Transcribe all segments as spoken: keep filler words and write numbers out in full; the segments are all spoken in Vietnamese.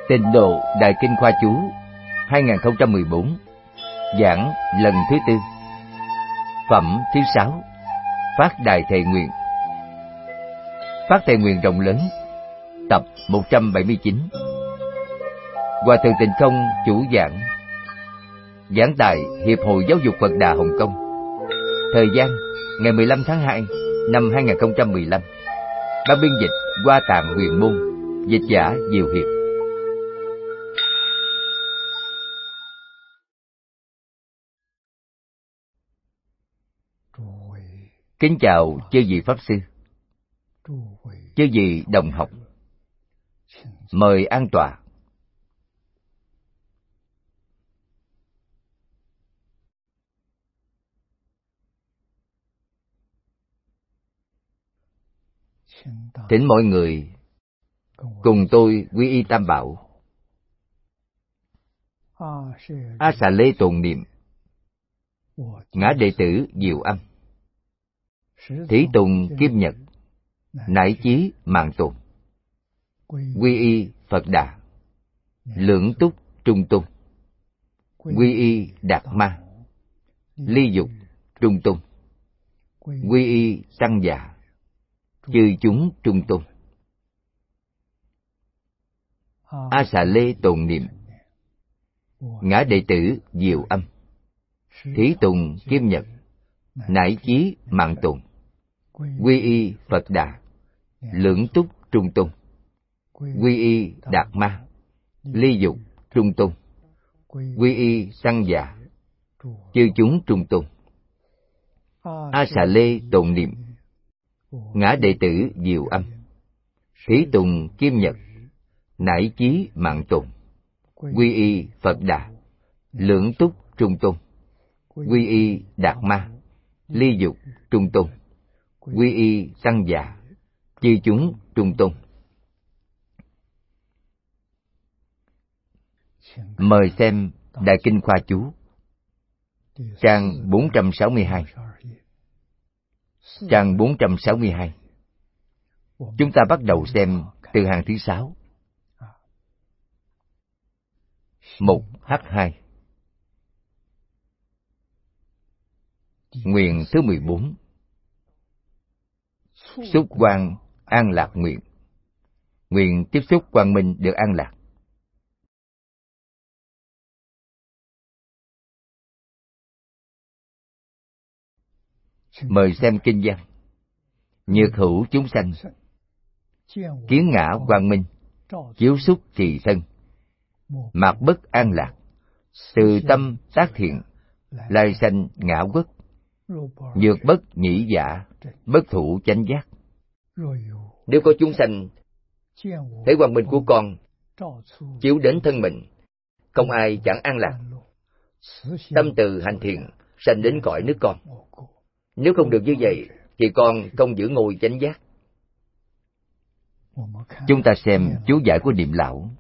Tịnh Độ Đại Kinh Khoa Chú hai không một bốn, giảng lần thứ tư, phẩm thứ sáu, phát đại thệ nguyện. Phát thệ nguyện rộng lớn, tập một trăm bảy mươi chín. Hòa thượng Tịnh Không chủ giảng, giảng tại Hiệp hội Giáo dục Phật Đà Hồng Kông. Thời gian ngày mười lăm tháng hai năm hai không một lăm. Ban biên dịch Hoa Tạng Huyền Môn, dịch giả Diệu Hiệp. Kính chào chư vị Pháp Sư, chư vị đồng học. Mời an tọa. Thỉnh mọi người cùng tôi quy y Tam Bảo. A Xà Lê tụng niệm, ngã đệ tử Diệu Âm, thí tùng Kim Nhật, nải chí mạng tồn, quy y Phật Đà, lưỡng túc trung tôn, quy y Đạt Ma, ly dục trung tôn, quy y Tăng Già, chư chúng trung tôn. A Xà Lê tụng niệm, ngã đệ tử Diệu Âm, thí tùng Kim Nhật, nải chí mạng tồn, quy y Phật Đà, lưỡng túc trung tôn, quy y Đạt Ma, ly dục trung tôn, quy y Tăng Già, chư chúng trung tôn. A Xà Lê tụng niệm, ngã đệ tử Diệu Âm, thí tùng Kim Nhật, nải chí mạng tồn, quy y Phật Đà, lưỡng túc trung tôn, quy y Đạt Ma, ly dục trung tôn, quy y Tăng Già, chư chúng trung tôn. Mời xem Đại Kinh Khoa Chú, trang bốn trăm sáu mươi hai. Trang bốn trăm sáu mươi hai. Chúng ta bắt đầu xem từ hàng thứ sáu. Mục H hai. Nguyện thứ mười bốn. Xúc quang an lạc nguyện. Nguyện tiếp xúc quang minh được an lạc. Mời xem kinh văn. Nhược hữu chúng sanh, kiến ngã quang minh, chiếu xúc trì thân, mạc bất an lạc, từ tâm tác thiện, lai sanh ngã quốc, nhược bất nhĩ giả, bất thủ chánh giác. Nếu có chúng sanh thấy quang minh của con chiếu đến thân mình, không ai chẳng an lạc, tâm từ hành thiện, sanh đến cõi nước con. Nếu không được như vậy thì con không giữ ngôi chánh giác. Chúng ta xem chú giải của Niệm Lão.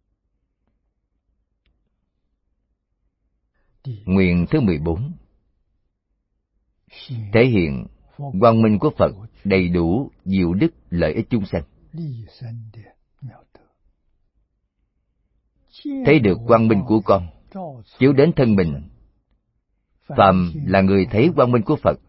Nguyện thứ mười bốn. Thể hiện quang minh của Phật đầy đủ diệu đức lợi ích chúng sanh. Thấy được quang minh của con chiếu đến thân mình, phàm là người thấy quang minh của Phật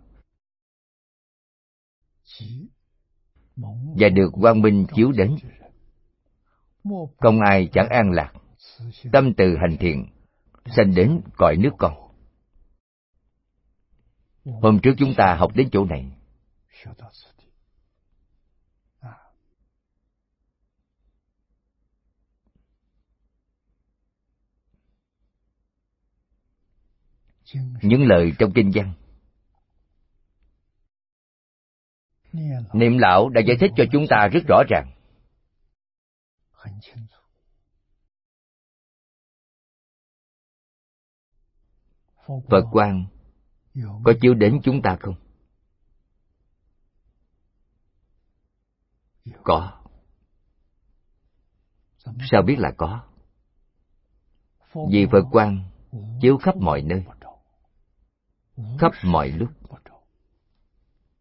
và được quang minh chiếu đến, không ai chẳng an lạc, tâm từ hành thiện, sanh đến cõi nước con. Hôm trước chúng ta học đến chỗ này. Những lời trong kinh văn, Niệm Lão đã giải thích cho chúng ta rất rõ ràng. Phật quang có chiếu đến chúng ta không? Có. Sao biết là có? Vì Phật quang chiếu khắp mọi nơi, khắp mọi lúc,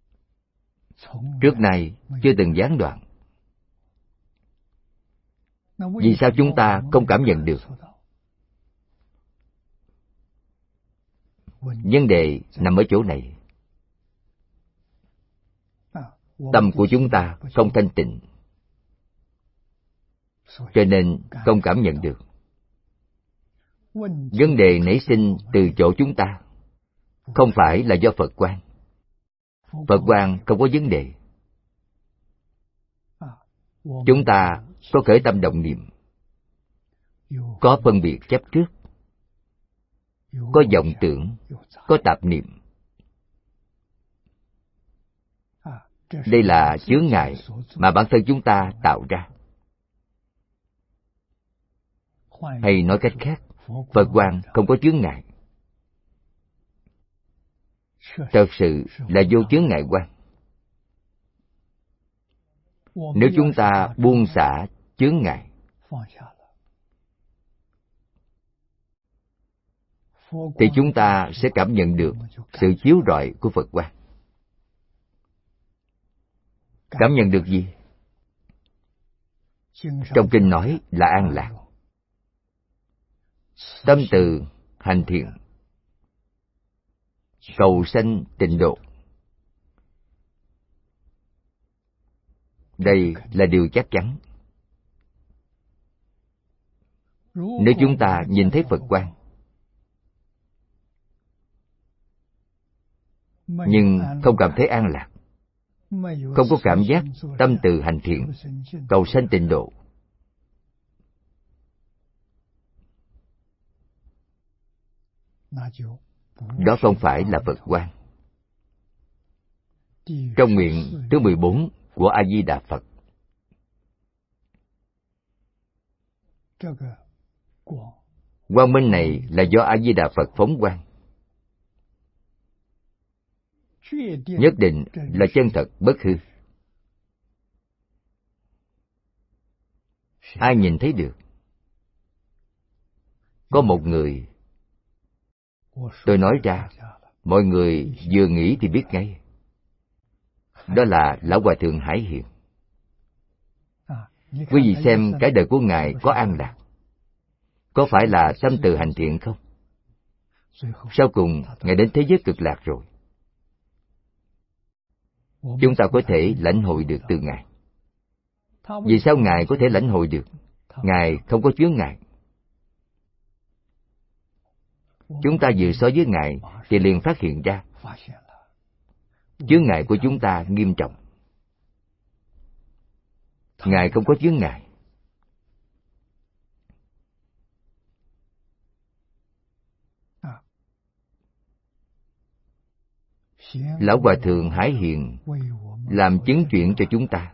trước nay chưa từng gián đoạn. Vì sao chúng ta không cảm nhận được? Vấn đề nằm ở chỗ này. Tâm của chúng ta không thanh tịnh, cho nên không cảm nhận được. Vấn đề nảy sinh từ chỗ chúng ta, không phải là do Phật quang. Phật quang không có vấn đề. Chúng ta có khởi tâm động niệm, có phân biệt chấp trước, có vọng tưởng, có tạp niệm. Đây là chướng ngại mà bản thân chúng ta tạo ra. Hay nói cách khác, Phật quang không có chướng ngại. Thật sự là vô chướng ngại quang. Nếu chúng ta buông xả chướng ngại, thì chúng ta sẽ cảm nhận được sự chiếu rọi của Phật quang. Cảm nhận được gì? Trong kinh nói là an lạc. Tâm từ hành thiện, cầu sanh tịnh độ. Đây là điều chắc chắn. Nếu chúng ta nhìn thấy Phật quang, nhưng không cảm thấy an lạc, không có cảm giác tâm từ hành thiện, cầu sanh tịnh độ, đó không phải là Phật quang. Trong nguyện thứ mười bốn của A Di Đà Phật, quang minh này là do A Di Đà Phật phóng quang, nhất định là chân thật bất hư. Ai nhìn thấy được? Có một người, tôi nói ra, mọi người vừa nghĩ thì biết ngay. Đó là Lão Hòa Thượng Hải Hiền. Quý vị xem cái đời của Ngài có an lạc, có phải là tâm từ hành thiện không? Sau cùng, Ngài đến thế giới cực lạc rồi. Chúng ta có thể lãnh hội được từ Ngài. Vì sao Ngài có thể lãnh hội được? Ngài không có chướng ngại. Chúng ta vừa so với Ngài thì liền phát hiện ra chướng ngại của chúng ta nghiêm trọng. Ngài không có chướng ngại. Lão Hòa Thượng Hải Hiền làm chứng chuyện cho chúng ta.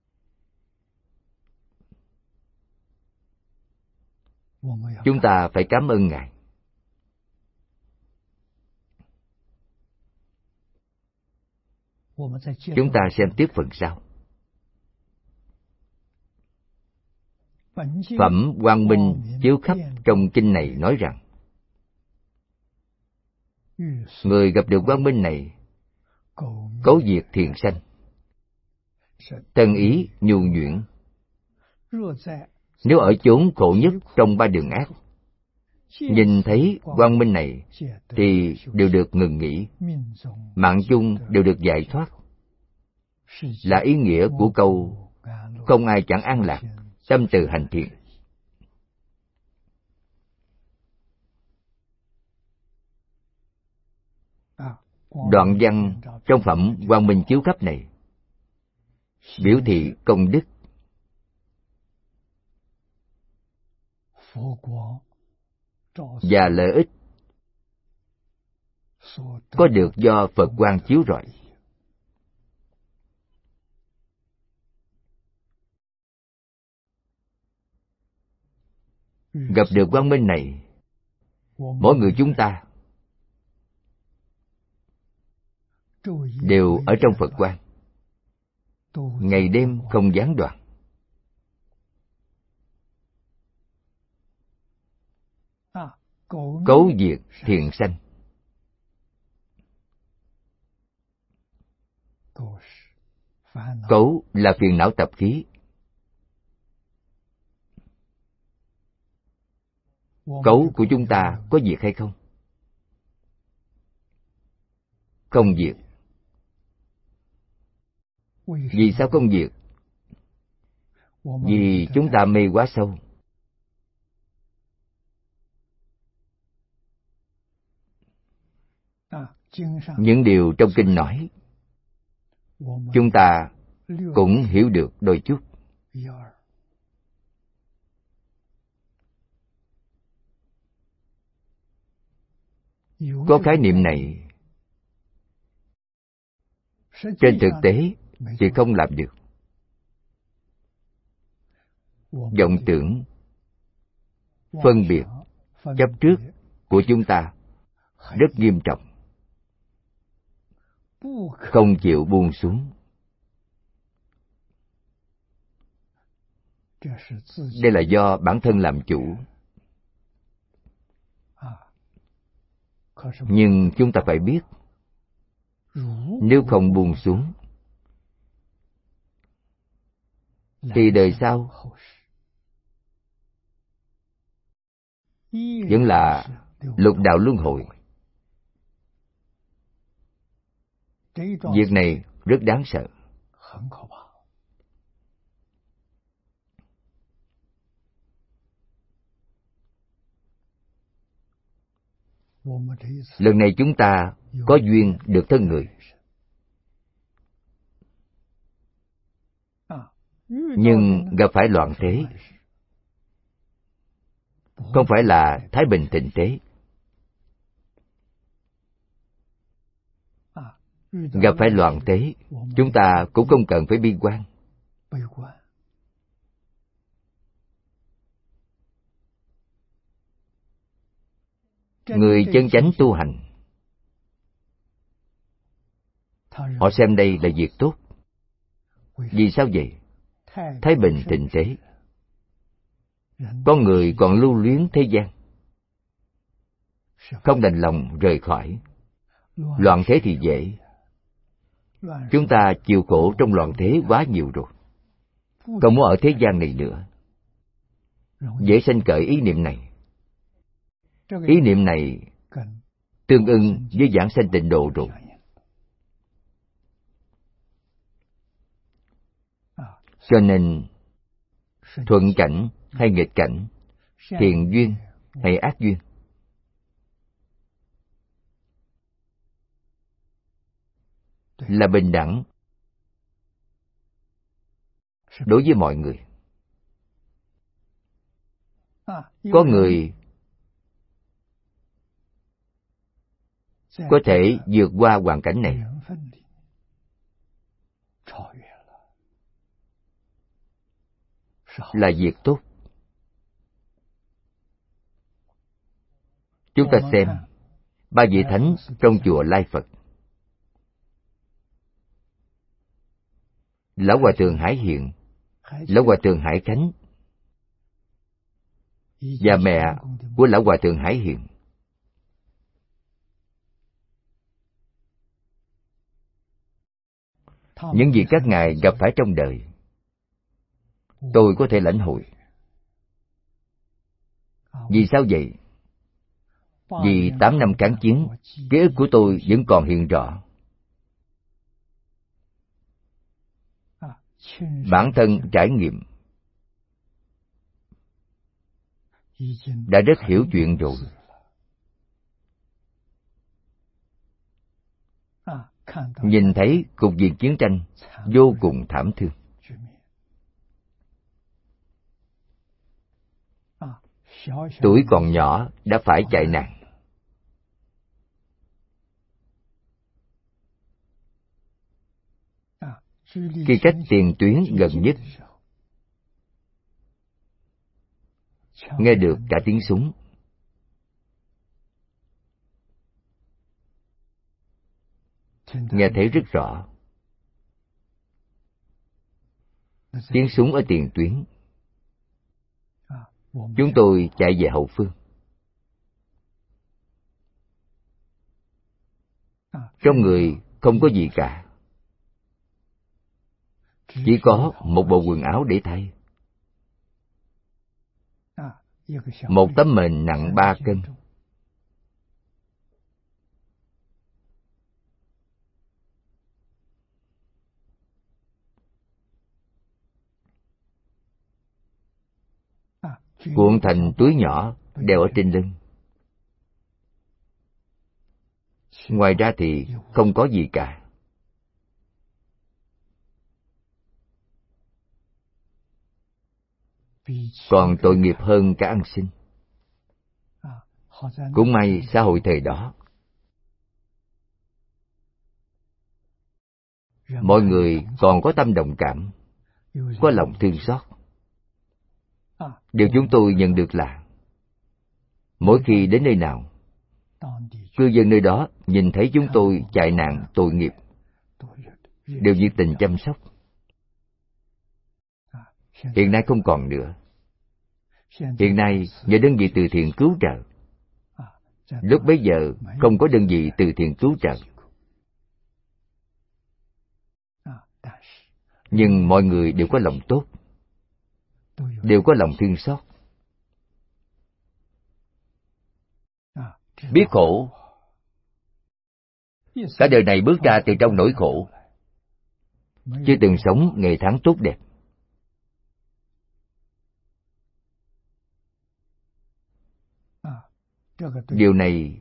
Chúng ta phải cảm ơn Ngài. Chúng ta xem tiếp phần sau. Phẩm Quang Minh chiếu khắp trong kinh này nói rằng, người gặp được quang minh này, cấu diệt thiện sanh, tân ý nhu nhuyễn. Nếu ở chốn khổ nhất trong ba đường ác, nhìn thấy quang minh này thì đều được ngừng nghỉ, mạng chung đều được giải thoát. Là ý nghĩa của câu không ai chẳng an lạc, tâm từ hành thiện. Đoạn văn trong phẩm Quang Minh chiếu khắp này biểu thị công đức và lợi ích có được do Phật quang chiếu rọi. Gặp được quang minh này, mỗi người chúng ta đều ở trong Phật quang, ngày đêm không gián đoạn. Cấu diệt thiện sanh. Cấu là phiền não tập khí. cấu của chúng ta có diệt hay không? Không diệt. Vì sao không diệt? Vì chúng ta mê quá sâu. Những điều trong kinh nói, chúng ta cũng hiểu được đôi chút. Có khái niệm này, trên thực tế thì không làm được. Vọng tưởng, phân biệt, chấp trước của chúng ta rất nghiêm trọng, không chịu buông xuống. Đây là do bản thân làm chủ. Nhưng chúng ta phải biết, nếu không buông xuống thì đời sau vẫn là lục đạo luân hồi. Việc này rất đáng sợ. Lần này chúng ta có duyên được thân người, nhưng gặp phải loạn thế, không phải là thái bình thịnh thế. Gặp phải loạn thế, chúng ta cũng không cần phải bi quan. Người chân chánh tu hành, họ xem đây là việc tốt. Vì sao vậy? Thái bình thịnh thế. Con người còn lưu luyến thế gian, không đành lòng rời khỏi. Loạn thế thì dễ. Chúng ta chịu khổ trong loạn thế quá nhiều rồi, không muốn ở thế gian này nữa. Dễ sanh khởi ý niệm này. Ý niệm này tương ưng với giảng sanh tịnh độ rồi. Cho nên thuận cảnh hay nghịch cảnh, thiện duyên hay ác duyên, là bình đẳng đối với mọi người. Có người có thể vượt qua hoàn cảnh này, là việc tốt. Chúng ta xem ba vị thánh trong chùa Lai Phật. Lão Hòa Thượng Hải Hiện, Lão Hòa Thượng Hải Khánh và mẹ của Lão Hòa Thượng Hải Hiện. Những gì các ngài gặp phải trong đời, tôi có thể lãnh hội. Vì sao vậy? Vì tám năm kháng chiến, ký ức của tôi vẫn còn hiện rõ. Bản thân trải nghiệm, đã rất hiểu chuyện rồi. Nhìn thấy cục diện chiến tranh vô cùng thảm thương. Tuổi còn nhỏ đã phải chạy nạn. Khi cách tiền tuyến gần nhất, nghe được cả tiếng súng. Nghe thấy rất rõ. Tiếng súng ở tiền tuyến. Chúng tôi chạy về hậu phương. Trong người không có gì cả, chỉ có một bộ quần áo để thay. một tấm mền nặng ba cân. Cuộn thành túi nhỏ đeo ở trên lưng. Ngoài ra thì không có gì cả. Còn tội nghiệp hơn cả ăn xin. Cũng may xã hội thời đó, mọi người còn có tâm đồng cảm, có lòng thương xót. Điều chúng tôi nhận được là, mỗi khi đến nơi nào, cư dân nơi đó nhìn thấy chúng tôi chạy nạn tội nghiệp, đều nhiệt tình chăm sóc. Hiện nay không còn nữa. Hiện nay nhờ đơn vị từ thiện cứu trợ. Lúc bấy giờ không có đơn vị từ thiện cứu trợ. Nhưng mọi người đều có lòng tốt, đều có lòng thương xót. Biết khổ, cả đời này bước ra từ trong nỗi khổ, chưa từng sống ngày tháng tốt đẹp. Điều này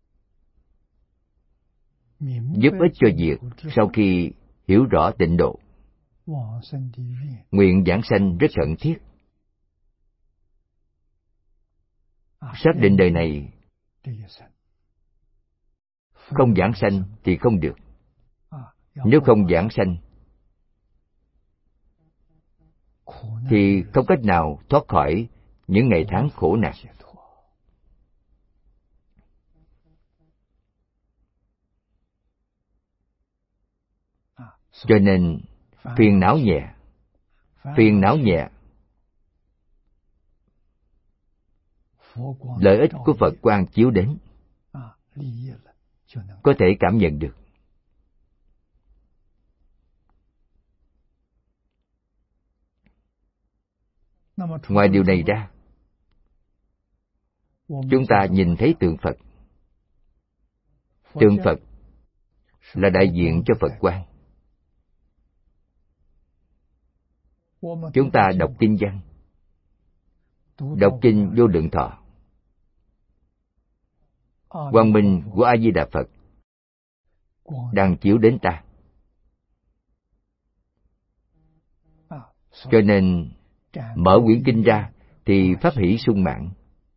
giúp ích cho việc sau khi hiểu rõ tịnh độ, nguyện giảng sanh rất khẩn thiết. Xác định đời này không giảng sanh thì không được. Nếu không giảng sanh thì không cách nào thoát khỏi những ngày tháng khổ nạn. Cho nên phiền não nhẹ, phiền não nhẹ, lợi ích của Phật quang chiếu đến, có thể cảm nhận được. Ngoài điều này ra, chúng ta nhìn thấy tượng Phật. Tượng Phật là đại diện cho Phật quang. Chúng ta đọc kinh văn, đọc kinh Vô Lượng Thọ, quang minh của A Di Đà Phật đang chiếu đến ta. Cho nên mở quyển kinh ra thì pháp hỷ sung mãn.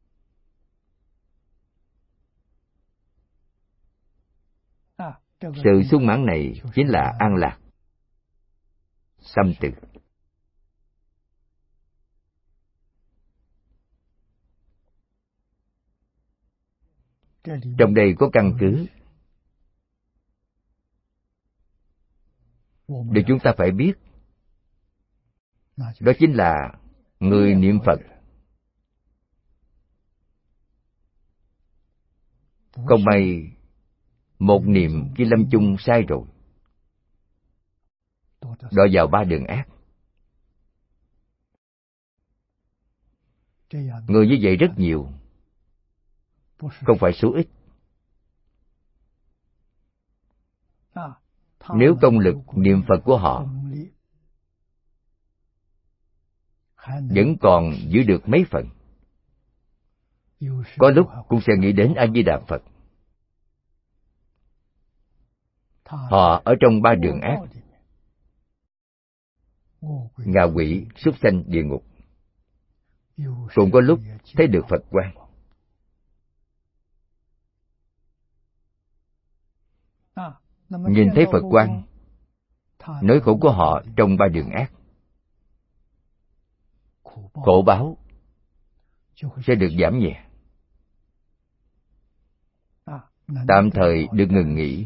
Sự sung mãn này chính là an lạc, tâm từ. Trong đây có căn cứ để chúng ta phải biết, đó chính là người niệm Phật không may một niệm khi lâm chung sai rồi, đọa vào ba đường ác. Người như vậy rất nhiều, không phải số ít. Nếu công lực niệm Phật của họ vẫn còn giữ được mấy phần, có lúc cũng sẽ nghĩ đến A Di Đà Phật. Họ ở trong ba đường ác, ngạ quỷ, súc sanh, địa ngục, cũng có lúc thấy được Phật quang. Nhìn thấy Phật quang, nỗi khổ của họ trong ba đường ác, khổ báo sẽ được giảm nhẹ, tạm thời được ngừng nghỉ.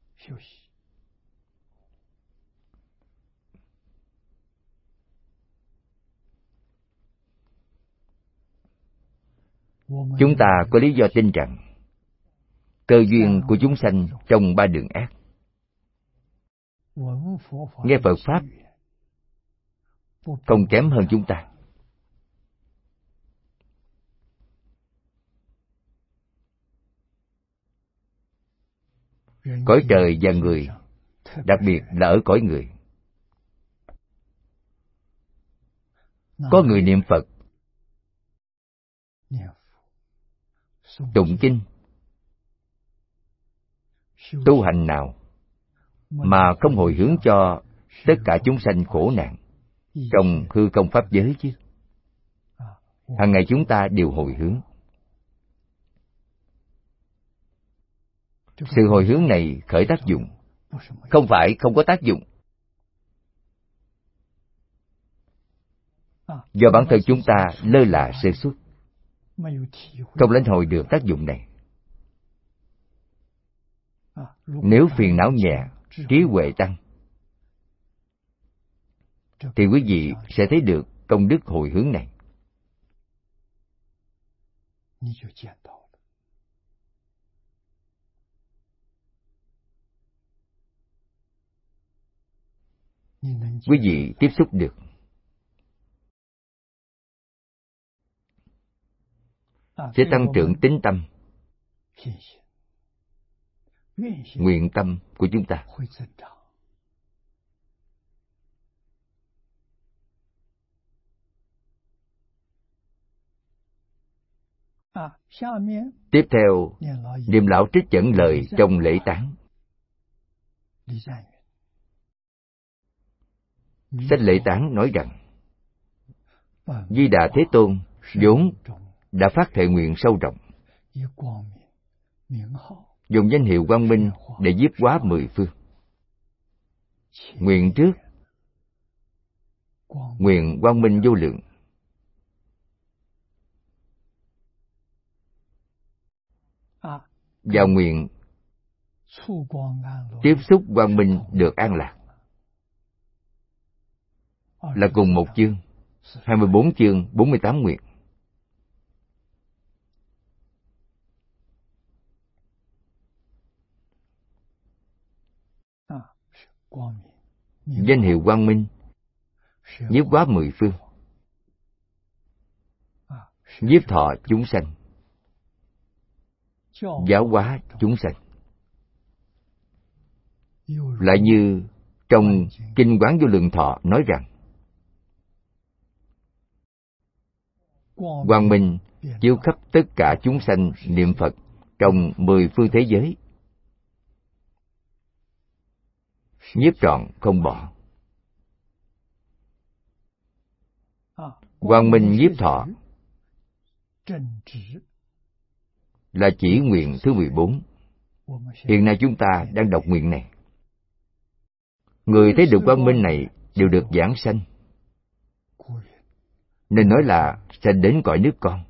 Chúng ta có lý do tin rằng cơ duyên của chúng sanh trong ba đường ác, nghe Phật Pháp không kém hơn chúng ta. cõi trời và người, đặc biệt là ở cõi người. Có người niệm Phật, tụng kinh, tu hành nào mà không hồi hướng cho tất cả chúng sanh khổ nạn trong hư không pháp giới chứ? Hàng ngày chúng ta đều hồi hướng. Sự hồi hướng này khởi tác dụng, không phải không có tác dụng. Do bản thân chúng ta lơ là sơ suất, không lãnh hội được tác dụng này. Nếu phiền não nhẹ, trí huệ tăng, thì quý vị sẽ thấy được công đức hồi hướng này. Quý vị tiếp xúc được. Sẽ tăng trưởng tín tâm, nguyện tâm của chúng ta. Tiếp theo, niệm lão trích dẫn lời trong lễ tán. Sách lễ tán nói rằng, Di Đà Thế Tôn vốn đã phát thệ nguyện sâu rộng, dùng danh hiệu quang minh để nhiếp hóa mười phương. Nguyện trước, nguyện quang minh vô lượng. Và nguyện tiếp xúc quang minh được an lạc. Là cùng một chương, hai mươi bốn chương, bốn mươi tám nguyện. Danh hiệu quang minh nhiếp hóa mười phương, nhiếp thọ chúng sanh, giáo hóa chúng sanh. Lại như trong Kinh Quán Vô Lượng Thọ nói rằng, quang minh chiếu khắp tất cả chúng sanh niệm Phật trong mười phương thế giới, nhiếp trọn không bỏ. Quang minh nhiếp thọ là chỉ nguyện thứ mười bốn. Hiện nay chúng ta đang đọc nguyện này. Người thấy được quang minh này đều được giảng sanh, nên nói là sanh đến cõi nước con.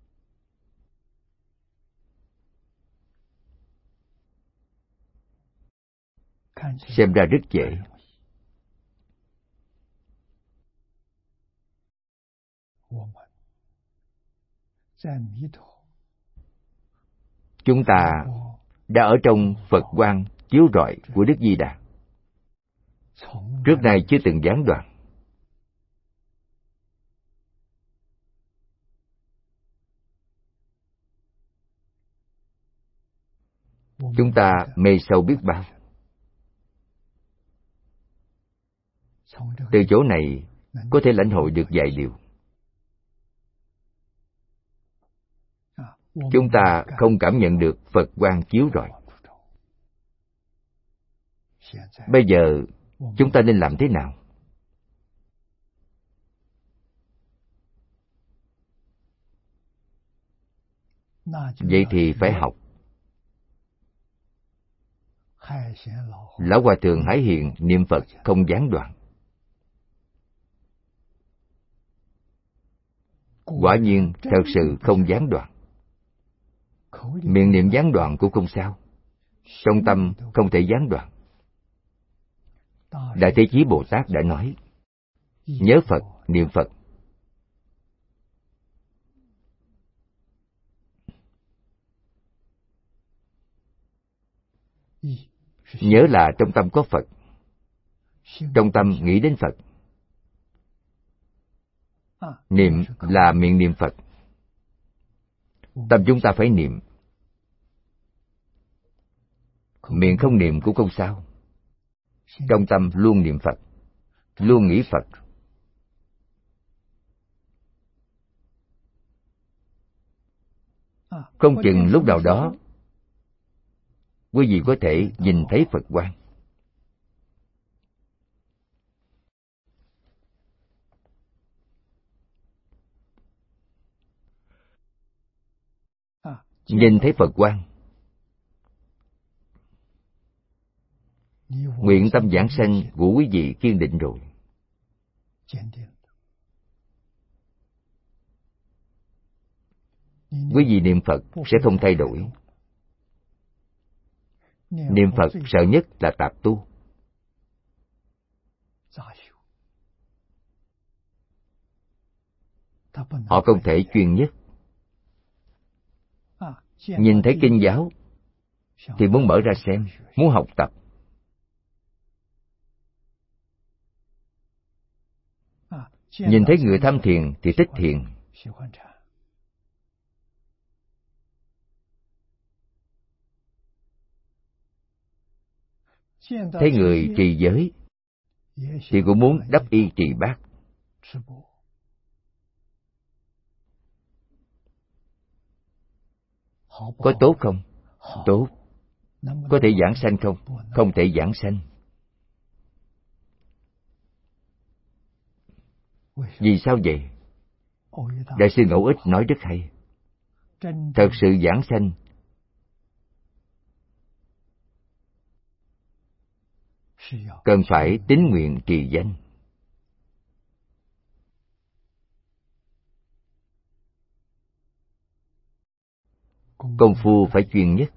Xem ra rất dễ. Chúng ta đã ở trong Phật quang chiếu rọi của Đức Di Đà, trước nay chưa từng gián đoạn. Chúng ta mê sâu biết bao. Từ chỗ này có thể lãnh hội được vài điều. Chúng ta không cảm nhận được Phật quang chiếu rọi. Bây giờ chúng ta nên làm thế nào? Vậy thì phải học. Lão Hòa Thượng Hải Hiện niệm Phật không gián đoạn. Quả nhiên thật sự không gián đoạn. Miệng niệm gián đoạn cũng không sao, trong tâm không thể gián đoạn. Đại Thế Chí Bồ Tát đã nói, nhớ Phật, niệm Phật. Nhớ là trong tâm có Phật, trong tâm nghĩ đến Phật. Niệm là miệng niệm Phật. Tâm chúng ta phải niệm. Miệng không niệm cũng không sao. Trong tâm luôn niệm Phật, luôn nghĩ Phật. Không chừng lúc nào đó quý vị có thể nhìn thấy Phật quang. Nhìn thấy Phật quang, nguyện tâm giảng sanh của quý vị kiên định rồi. Quý vị niệm Phật sẽ không thay đổi. Niệm Phật sợ nhất là tạp tu. Họ không thể chuyên nhất. Nhìn thấy kinh giáo thì muốn mở ra xem, muốn học tập. Nhìn thấy người tham thiền thì thích thiền. Thấy người trì giới thì cũng muốn đắp y trì bát. Có tốt không? Tốt. Có thể giảng sanh không? Không thể giảng sanh. Vì sao vậy? Đại sư Ngẫu Ích nói rất hay. Thật sự giảng sanh cần phải tín nguyện trì danh. Công phu phải chuyên nhất.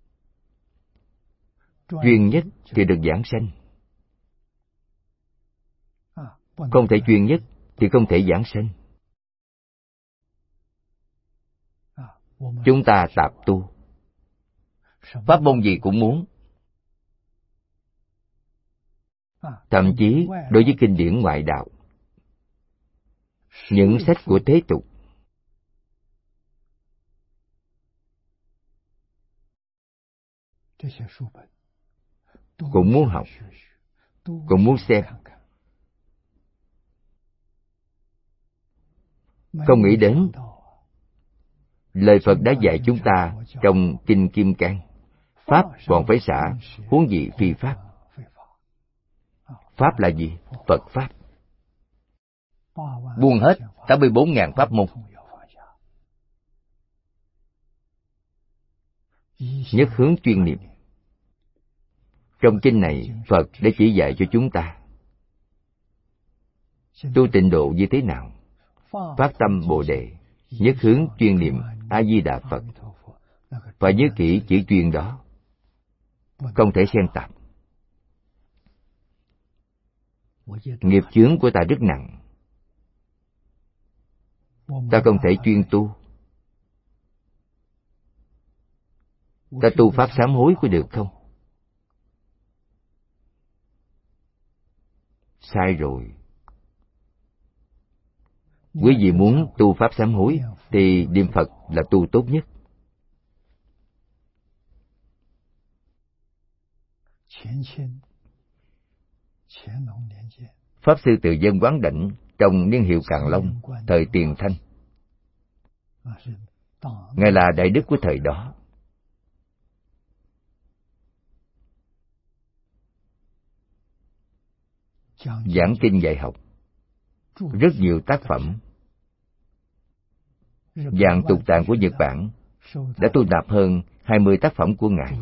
Chuyên nhất thì được giảng sanh. Không thể chuyên nhất thì không thể giảng sanh. Chúng ta tạp tu, pháp môn gì cũng muốn. Thậm chí đối với kinh điển ngoại đạo, những sách của thế tục, cũng muốn học, cũng muốn xem. Không nghĩ đến lời Phật đã dạy chúng ta trong Kinh Kim Cang: pháp còn phải xả, huống gì phi pháp. Pháp là gì? Phật pháp. Buông hết tám mươi bốn ngàn pháp môn. Nhất hướng chuyên niệm. Trong kinh này, Phật đã chỉ dạy cho chúng ta tu tịnh độ như thế nào. Phát tâm Bồ Đề, nhất hướng chuyên niệm A Di Đà Phật. Phải nhớ kỹ chữ chuyên đó, không thể xen tạp. Nghiệp chướng của ta rất nặng, ta không thể chuyên tu. Ta tu pháp sám hối có được không? Sai rồi. Quý vị muốn tu pháp sám hối thì niệm Phật là tu tốt nhất. Pháp sư Từ Dân Quán Đảnh trong niên hiệu Càn Long, thời Tiền Thanh, Ngài là đại đức của thời đó. Giảng kinh dạy học, rất nhiều tác phẩm. Vạn Tục Tạng của Nhật Bản đã thu nạp hơn hai mươi tác phẩm của Ngài.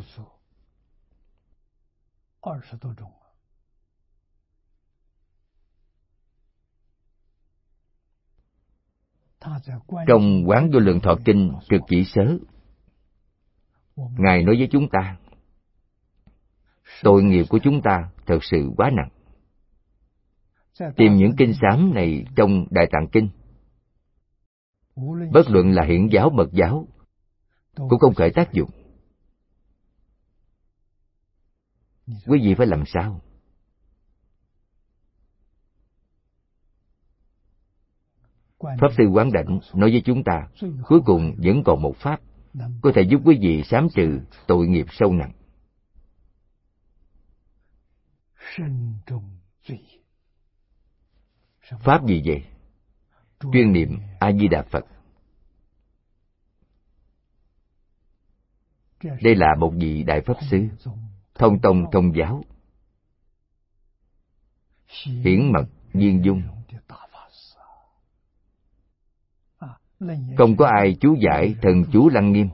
Trong Quán Vô Lượng Thọ Kinh Trực Chỉ Sớ, Ngài nói với chúng ta, tội nghiệp của chúng ta thật sự quá nặng. Tìm những kinh sám này trong Đại Tạng Kinh, bất luận là hiển giáo mật giáo, cũng không khởi tác dụng. Quý vị phải làm sao? Pháp sư Quán Đảnh nói với chúng ta, cuối cùng vẫn còn một pháp có thể giúp quý vị sám trừ tội nghiệp sâu nặng. Pháp gì vậy? Chuyên niệm A Di Đà Phật. Đây là một vị đại pháp sư, thông tông thông giáo, hiển mật viên dung. Không có ai chú giải thần chú Lăng Nghiêm.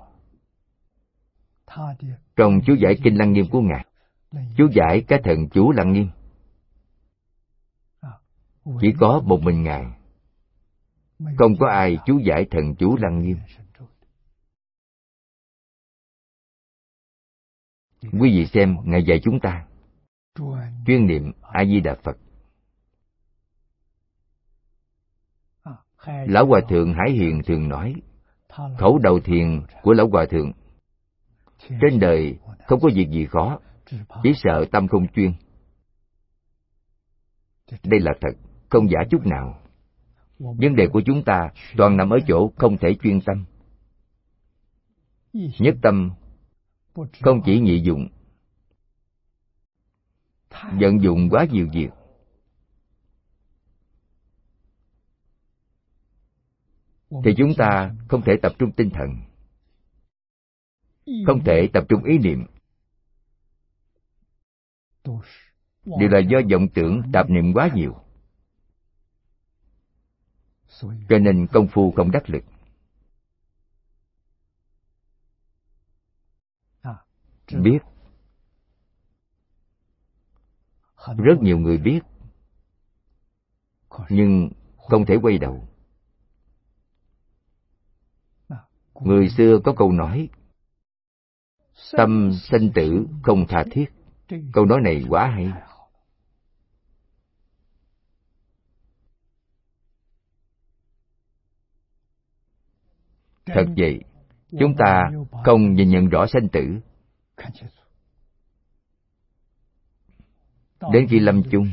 Trong chú giải kinh Lăng Nghiêm của Ngài, chú giải cái thần chú Lăng Nghiêm, chỉ có một mình Ngài. Không có ai chú giải thần chú Lăng Nghiêm. Quý vị xem, Ngài dạy chúng ta chuyên niệm A Di Đà Phật. Lão Hòa Thượng Hải Hiền thường nói, khẩu đầu thiền của Lão Hòa Thượng: trên đời không có việc gì khó, chỉ sợ tâm không chuyên. Đây là thật, không giả chút nào. Vấn đề của chúng ta toàn nằm ở chỗ không thể chuyên tâm. Nhất tâm không chỉ nhị dụng, vận dụng quá nhiều việc. Thì chúng ta không thể tập trung tinh thần, không thể tập trung ý niệm. Đều là do vọng tưởng tạp niệm quá nhiều, cho nên công phu không đắc lực. Biết, rất nhiều người biết, nhưng không thể quay đầu. Người xưa có câu nói, tâm sanh tử không tha thiết. Câu nói này quá hay. Thật vậy, chúng ta không nhìn nhận rõ sanh tử. Đến khi lâm chung,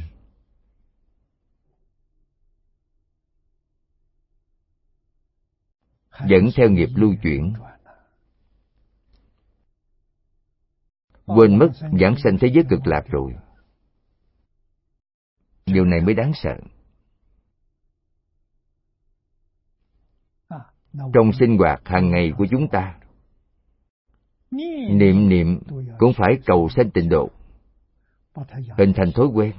vẫn theo nghiệp lưu chuyển, quên mất vãng sanh thế giới cực lạc rồi. Điều này mới đáng sợ. Trong sinh hoạt hàng ngày của chúng ta, niệm niệm cũng phải cầu sanh tịnh độ, hình thành thói quen,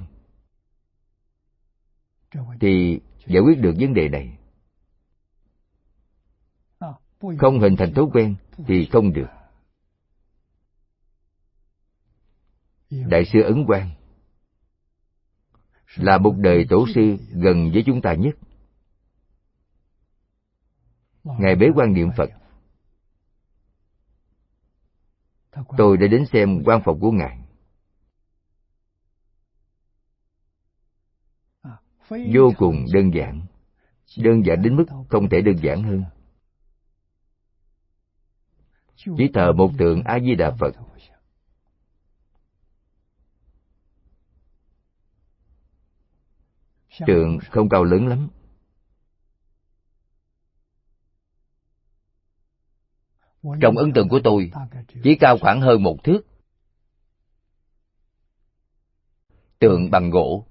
thì giải quyết được vấn đề này. Không hình thành thói quen thì không được. Đại sư Ấn Quang là một đời tổ sư gần với chúng ta nhất. Ngài bế quan niệm Phật. Tôi đã đến xem quan phòng của Ngài. Vô cùng đơn giản, đơn giản đến mức không thể đơn giản hơn. Chỉ thờ một tượng A Di Đà Phật. Tượng không cao lớn lắm. Trong ấn tượng của tôi, chỉ cao khoảng hơn một thước. Tượng bằng gỗ.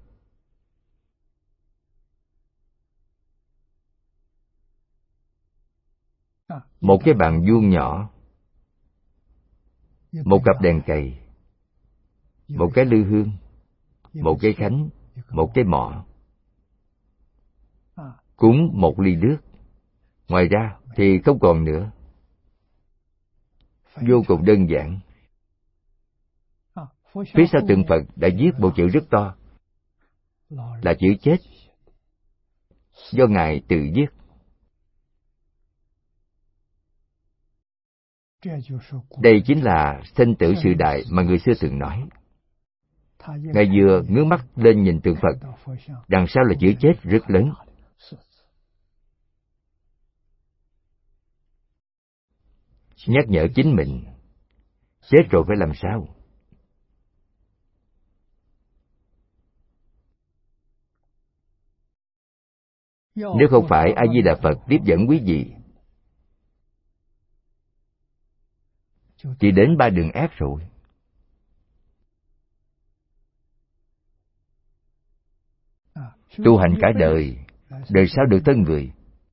Một cái bàn vuông nhỏ, một cặp đèn cầy, một cái lư hương, một cái khánh, một cái mõ, cúng một ly nước. Ngoài ra thì không còn nữa. Vô cùng đơn giản. Phía sau tượng Phật đã viết một chữ rất to, là chữ chết, do Ngài tự viết. Đây chính là sinh tử sự đại mà người xưa thường nói. Ngài vừa ngước mắt lên nhìn tượng Phật, đằng sau là chữ chết rất lớn. Nhắc nhở chính mình, chết rồi phải làm sao? Nếu không phải A Di Đà Phật tiếp dẫn quý vị, thì đến ba đường ác rồi. tu hành cả đời, đời sau được thân người.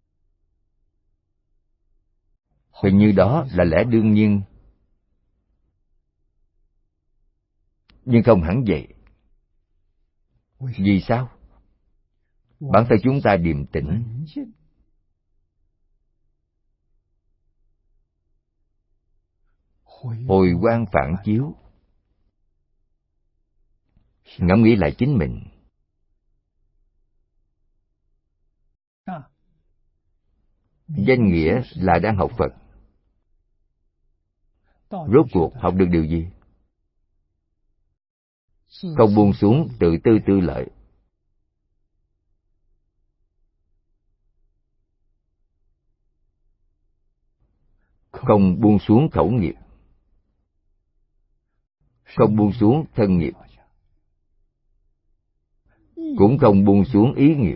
Hình như đó là lẽ đương nhiên. Nhưng không hẳn vậy. Vì sao? Bản thân chúng ta điềm tĩnh, hồi quang phản chiếu, ngẫm nghĩ lại chính mình. Danh nghĩa là đang học Phật. Rốt cuộc học được điều gì? Không buông xuống tự tư tư lợi. Không buông xuống khẩu nghiệp. Không buông xuống thân nghiệp. Cũng không buông xuống ý nghiệp.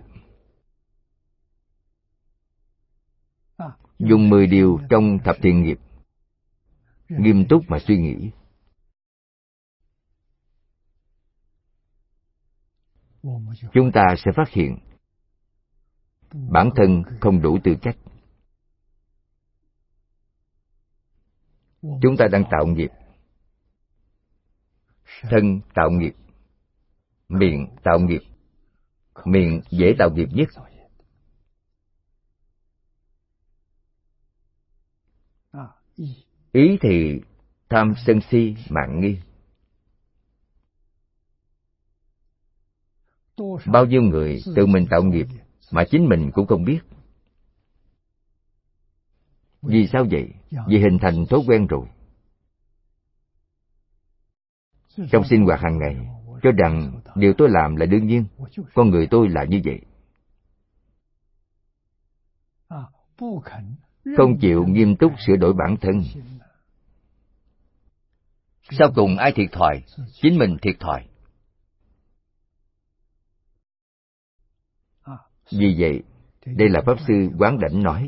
Dùng mười điều trong thập thiện nghiệp, nghiêm túc mà suy nghĩ. Chúng ta sẽ phát hiện bản thân không đủ tư cách. Chúng ta đang tạo nghiệp. Thân tạo nghiệp, miệng tạo nghiệp. Miệng dễ tạo nghiệp nhất. Ý thì tham sân si mạn nghi. Bao nhiêu người tự mình tạo nghiệp mà chính mình cũng không biết. Vì sao vậy? Vì hình thành thói quen rồi. Trong sinh hoạt hàng ngày, cho rằng điều tôi làm là đương nhiên, con người tôi là như vậy. Không chịu nghiêm túc sửa đổi bản thân. Sau cùng ai thiệt thòi? Chính mình thiệt thòi. Vì vậy, đây là Pháp Sư Quán Đảnh nói.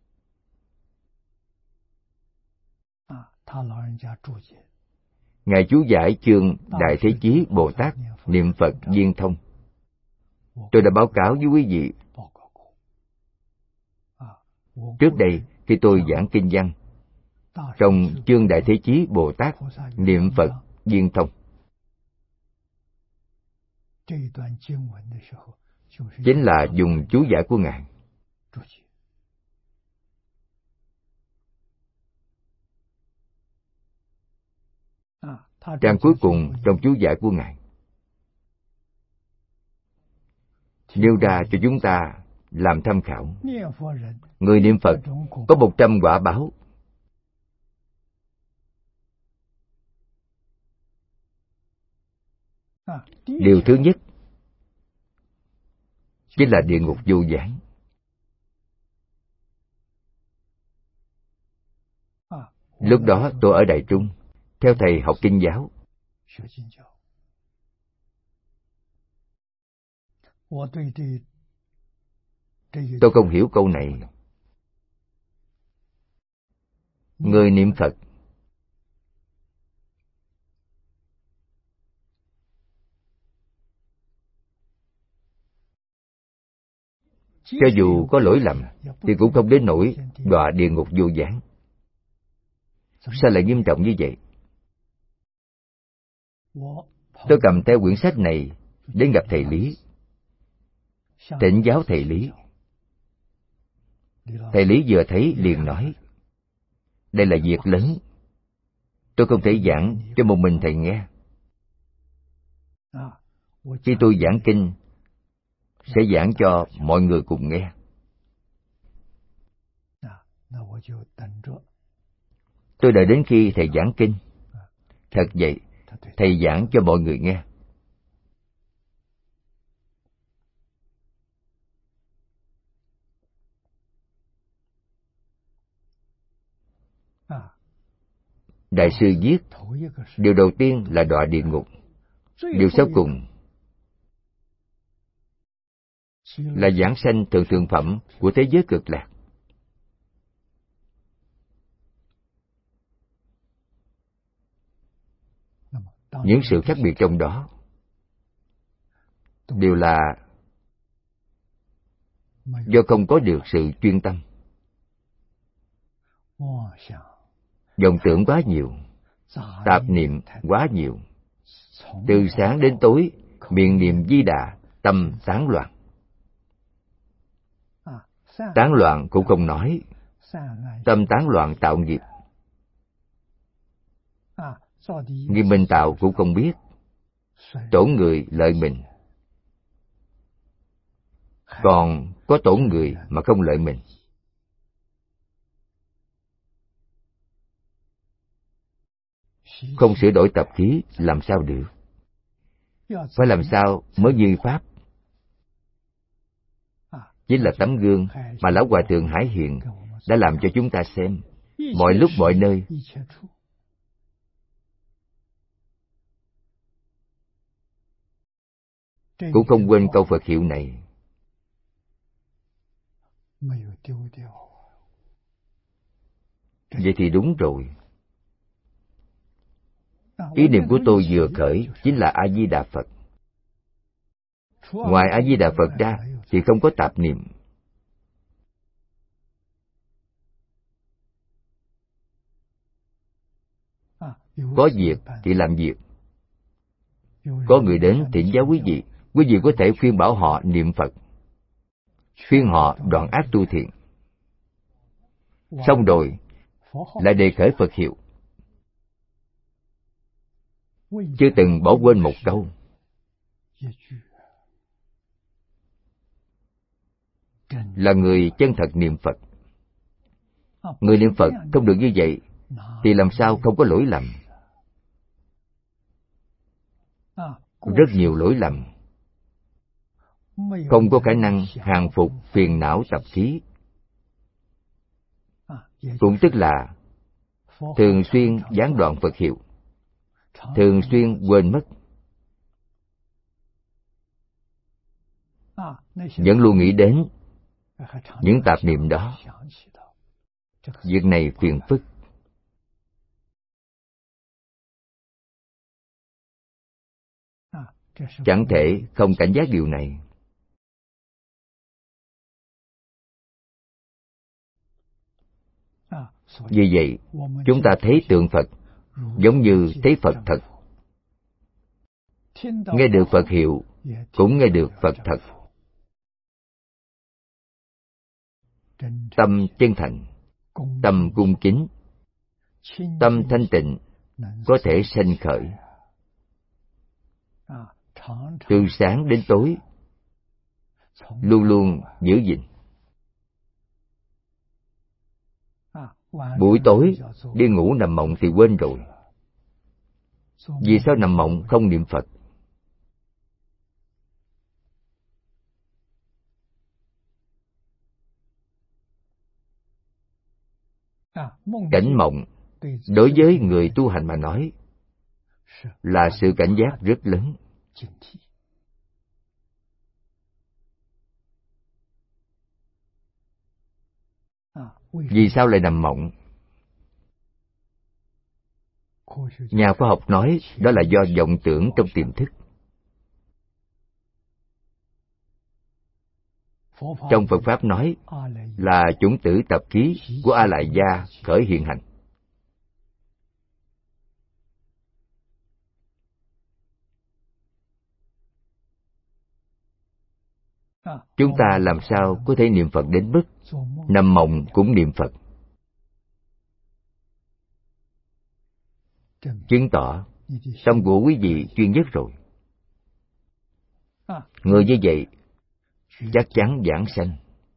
Ngài chú giải chương Đại Thế Chí Bồ Tát niệm Phật viên thông. Tôi đã báo cáo với quý vị. Trước đây, khi tôi giảng kinh văn, trong chương Đại Thế Chí Bồ Tát niệm Phật viên thông, chính là dùng chú giải của Ngài. Trang cuối cùng trong chú giải của Ngài nêu ra cho chúng ta làm tham khảo. Người niệm Phật có một trăm quả báo. Điều thứ nhất chính là địa ngục vô gián. Lúc đó tôi ở Đài Trung, theo thầy học kinh giáo. Tôi không hiểu câu này. Người niệm Phật cho dù có lỗi lầm thì cũng không đến nỗi đọa địa ngục vô gián. Sao lại nghiêm trọng như vậy? Tôi cầm theo quyển sách này đến gặp thầy Lý, thỉnh giáo thầy Lý. Thầy Lý vừa thấy liền nói, đây là việc lớn, tôi không thể giảng cho một mình thầy nghe. Khi tôi giảng kinh, sẽ giảng cho mọi người cùng nghe. Tôi đợi đến khi thầy giảng kinh. Thật vậy, thầy giảng cho mọi người nghe. Đại sư viết, điều đầu tiên là đọa địa ngục. Điều sau cùng là giảng sanh thượng thượng phẩm của thế giới cực lạc. Những sự khác biệt trong đó đều là do không có được sự chuyên tâm. Vọng tưởng quá nhiều, tạp niệm quá nhiều. Từ sáng đến tối, miệng niệm Di Đà, tâm tán loạn. Tán loạn cũng không nói, tâm tán loạn tạo nghiệp. Nghiệp mình tạo cũng không biết, tổn người lợi mình. Còn có tổn người mà không lợi mình. Không sửa đổi tập khí làm sao được? Phải làm sao mới như Pháp? Chính là tấm gương mà Lão Hòa Thượng Hải Hiền đã làm cho chúng ta xem, mọi lúc mọi nơi. Cũng không quên câu Phật hiệu này. Vậy thì đúng rồi. Ý niệm của tôi vừa khởi chính là A-di-đà Phật. Ngoài A-di-đà Phật ra thì không có tạp niệm. Có việc thì làm việc. Có người đến thỉnh giáo quý vị, quý vị có thể khuyên bảo họ niệm Phật, khuyên họ đoạn ác tu thiện. Xong rồi lại đề khởi Phật hiệu, chưa từng bỏ quên một câu. Là người chân thật niệm Phật. Người niệm Phật không được như vậy thì làm sao không có lỗi lầm? Rất nhiều lỗi lầm, không có khả năng hàng phục phiền não tập khí. Cũng tức là thường xuyên gián đoạn Phật hiệu, thường xuyên quên mất, vẫn luôn nghĩ đến những tạp niệm đó. Việc này phiền phức. Chẳng thể không cảnh giác điều này. Vì vậy, chúng ta thấy tượng Phật giống như thấy Phật thật. Nghe được Phật hiệu, cũng nghe được Phật thật. Tâm chân thành, tâm cung kính, tâm thanh tịnh có thể sanh khởi. Từ sáng đến tối, luôn luôn giữ gìn. Buổi tối đi ngủ nằm mộng thì quên rồi. Vì sao nằm mộng không niệm Phật? Cảnh mộng đối với người tu hành mà nói là sự cảnh giác rất lớn. Vì sao lại nằm mộng? Nhà khoa học nói đó là do vọng tưởng trong tiềm thức. Trong Phật Pháp nói là chủng tử tập khí của A Lại Gia khởi hiện hành. Chúng ta làm sao có thể niệm Phật đến mức nằm mộng cũng niệm Phật? Chứng tỏ tâm của quý vị chuyên nhất rồi. Người như vậy chắc chắn vãng sanh.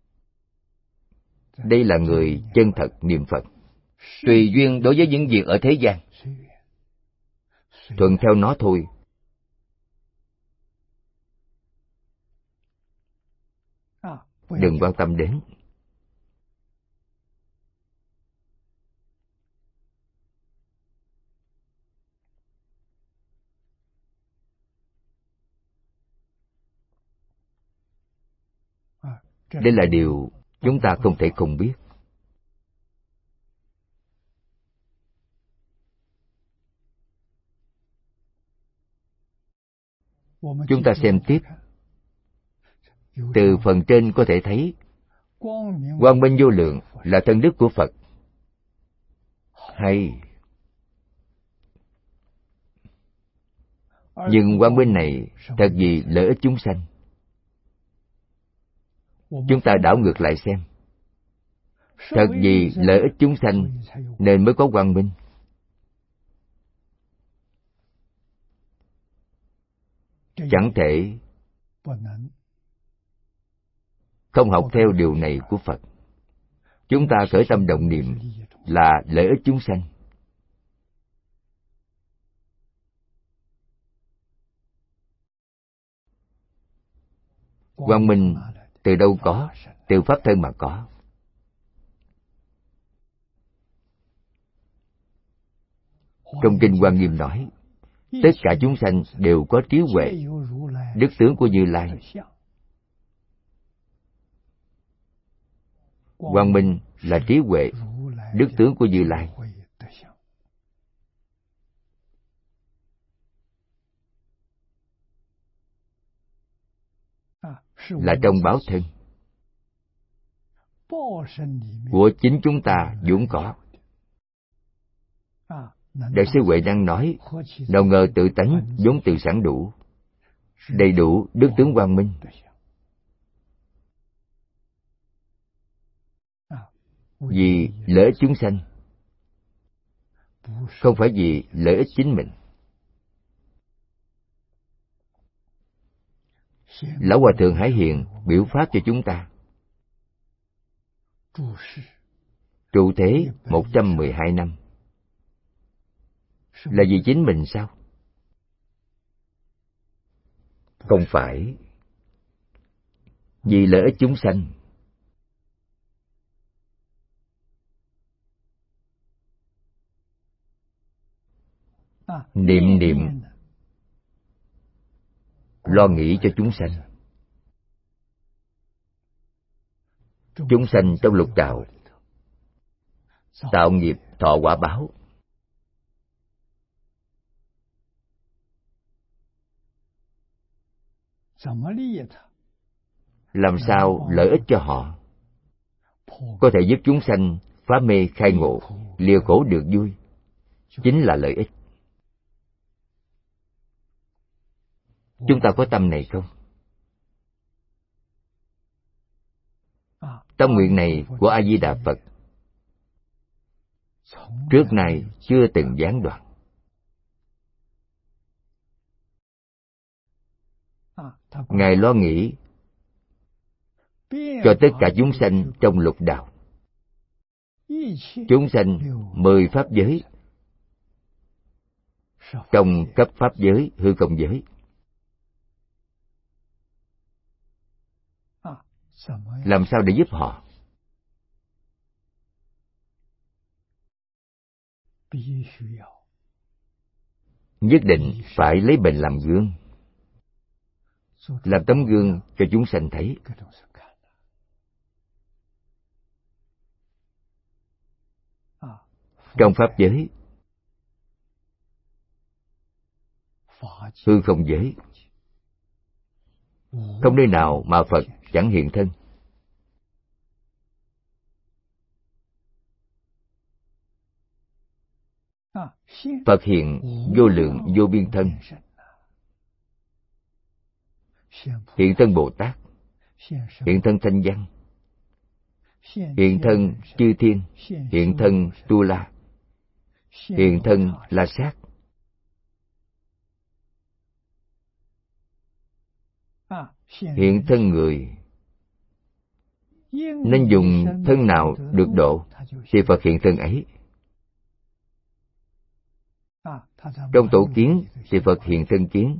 Đây là người chân thật niệm Phật. Tùy duyên đối với những việc ở thế gian, thuận theo nó thôi. Đừng quan tâm đến. Đây là điều chúng ta không thể không biết. Chúng ta xem tiếp. Từ phần trên có thể thấy quang minh vô lượng là thân đức của Phật. Hay. Nhưng quang minh này thật vì lợi ích chúng sanh. Chúng ta đảo ngược lại xem. Thật vì lợi ích chúng sanh nên mới có quang minh. Chẳng thể không học theo điều này của Phật. Chúng ta khởi tâm động niệm là lợi ích chúng sanh. Quang minh từ đâu có? Từ pháp thân mà có. Trong Kinh Hoa Nghiêm nói, tất cả chúng sanh đều có trí huệ, đức tướng của Như Lai. Quang minh là trí huệ, đức tướng của Như Lai. Là trong báo thân của chính chúng ta vốn có. Đại sư Huệ Năng nói, nào ngờ tự tánh vốn tự sẵn đủ, đầy đủ đức tướng quang minh. Vì lợi ích chúng sanh, không phải vì lợi ích chính mình. Lão Hòa Thượng Hải Hiền biểu pháp cho chúng ta. Trụ thế một trăm mười hai năm. Là vì chính mình sao? Không phải. Vì lợi ích chúng sanh. Niệm niệm lo nghĩ cho chúng sanh. Chúng sanh trong lục đạo tạo nghiệp thọ quả báo. Làm sao lợi ích cho họ? Có thể giúp chúng sanh phá mê khai ngộ, lìa khổ được vui, chính là lợi ích. Chúng ta có tâm này không? Tâm nguyện này của A Di Đà Phật trước nay chưa từng gián đoạn. Ngài lo nghĩ cho tất cả chúng sanh trong lục đạo. Chúng sanh mười pháp giới, trong cấp pháp giới, hư không giới. Làm sao để giúp họ? Nhất định phải lấy bệnh làm gương, làm tấm gương cho chúng sanh thấy. Trong pháp giới, hư không giới, không nơi nào mà Phật chẳng hiện thân. Phật hiện vô lượng vô biên thân. Hiện thân Bồ Tát, hiện thân Thanh Văn, hiện thân chư thiên, hiện thân Tu La, hiện thân La Sát. Hiện thân người, nên dùng thân nào được độ thì Phật hiện thân ấy. Trong tổ kiến thì Phật hiện thân kiến.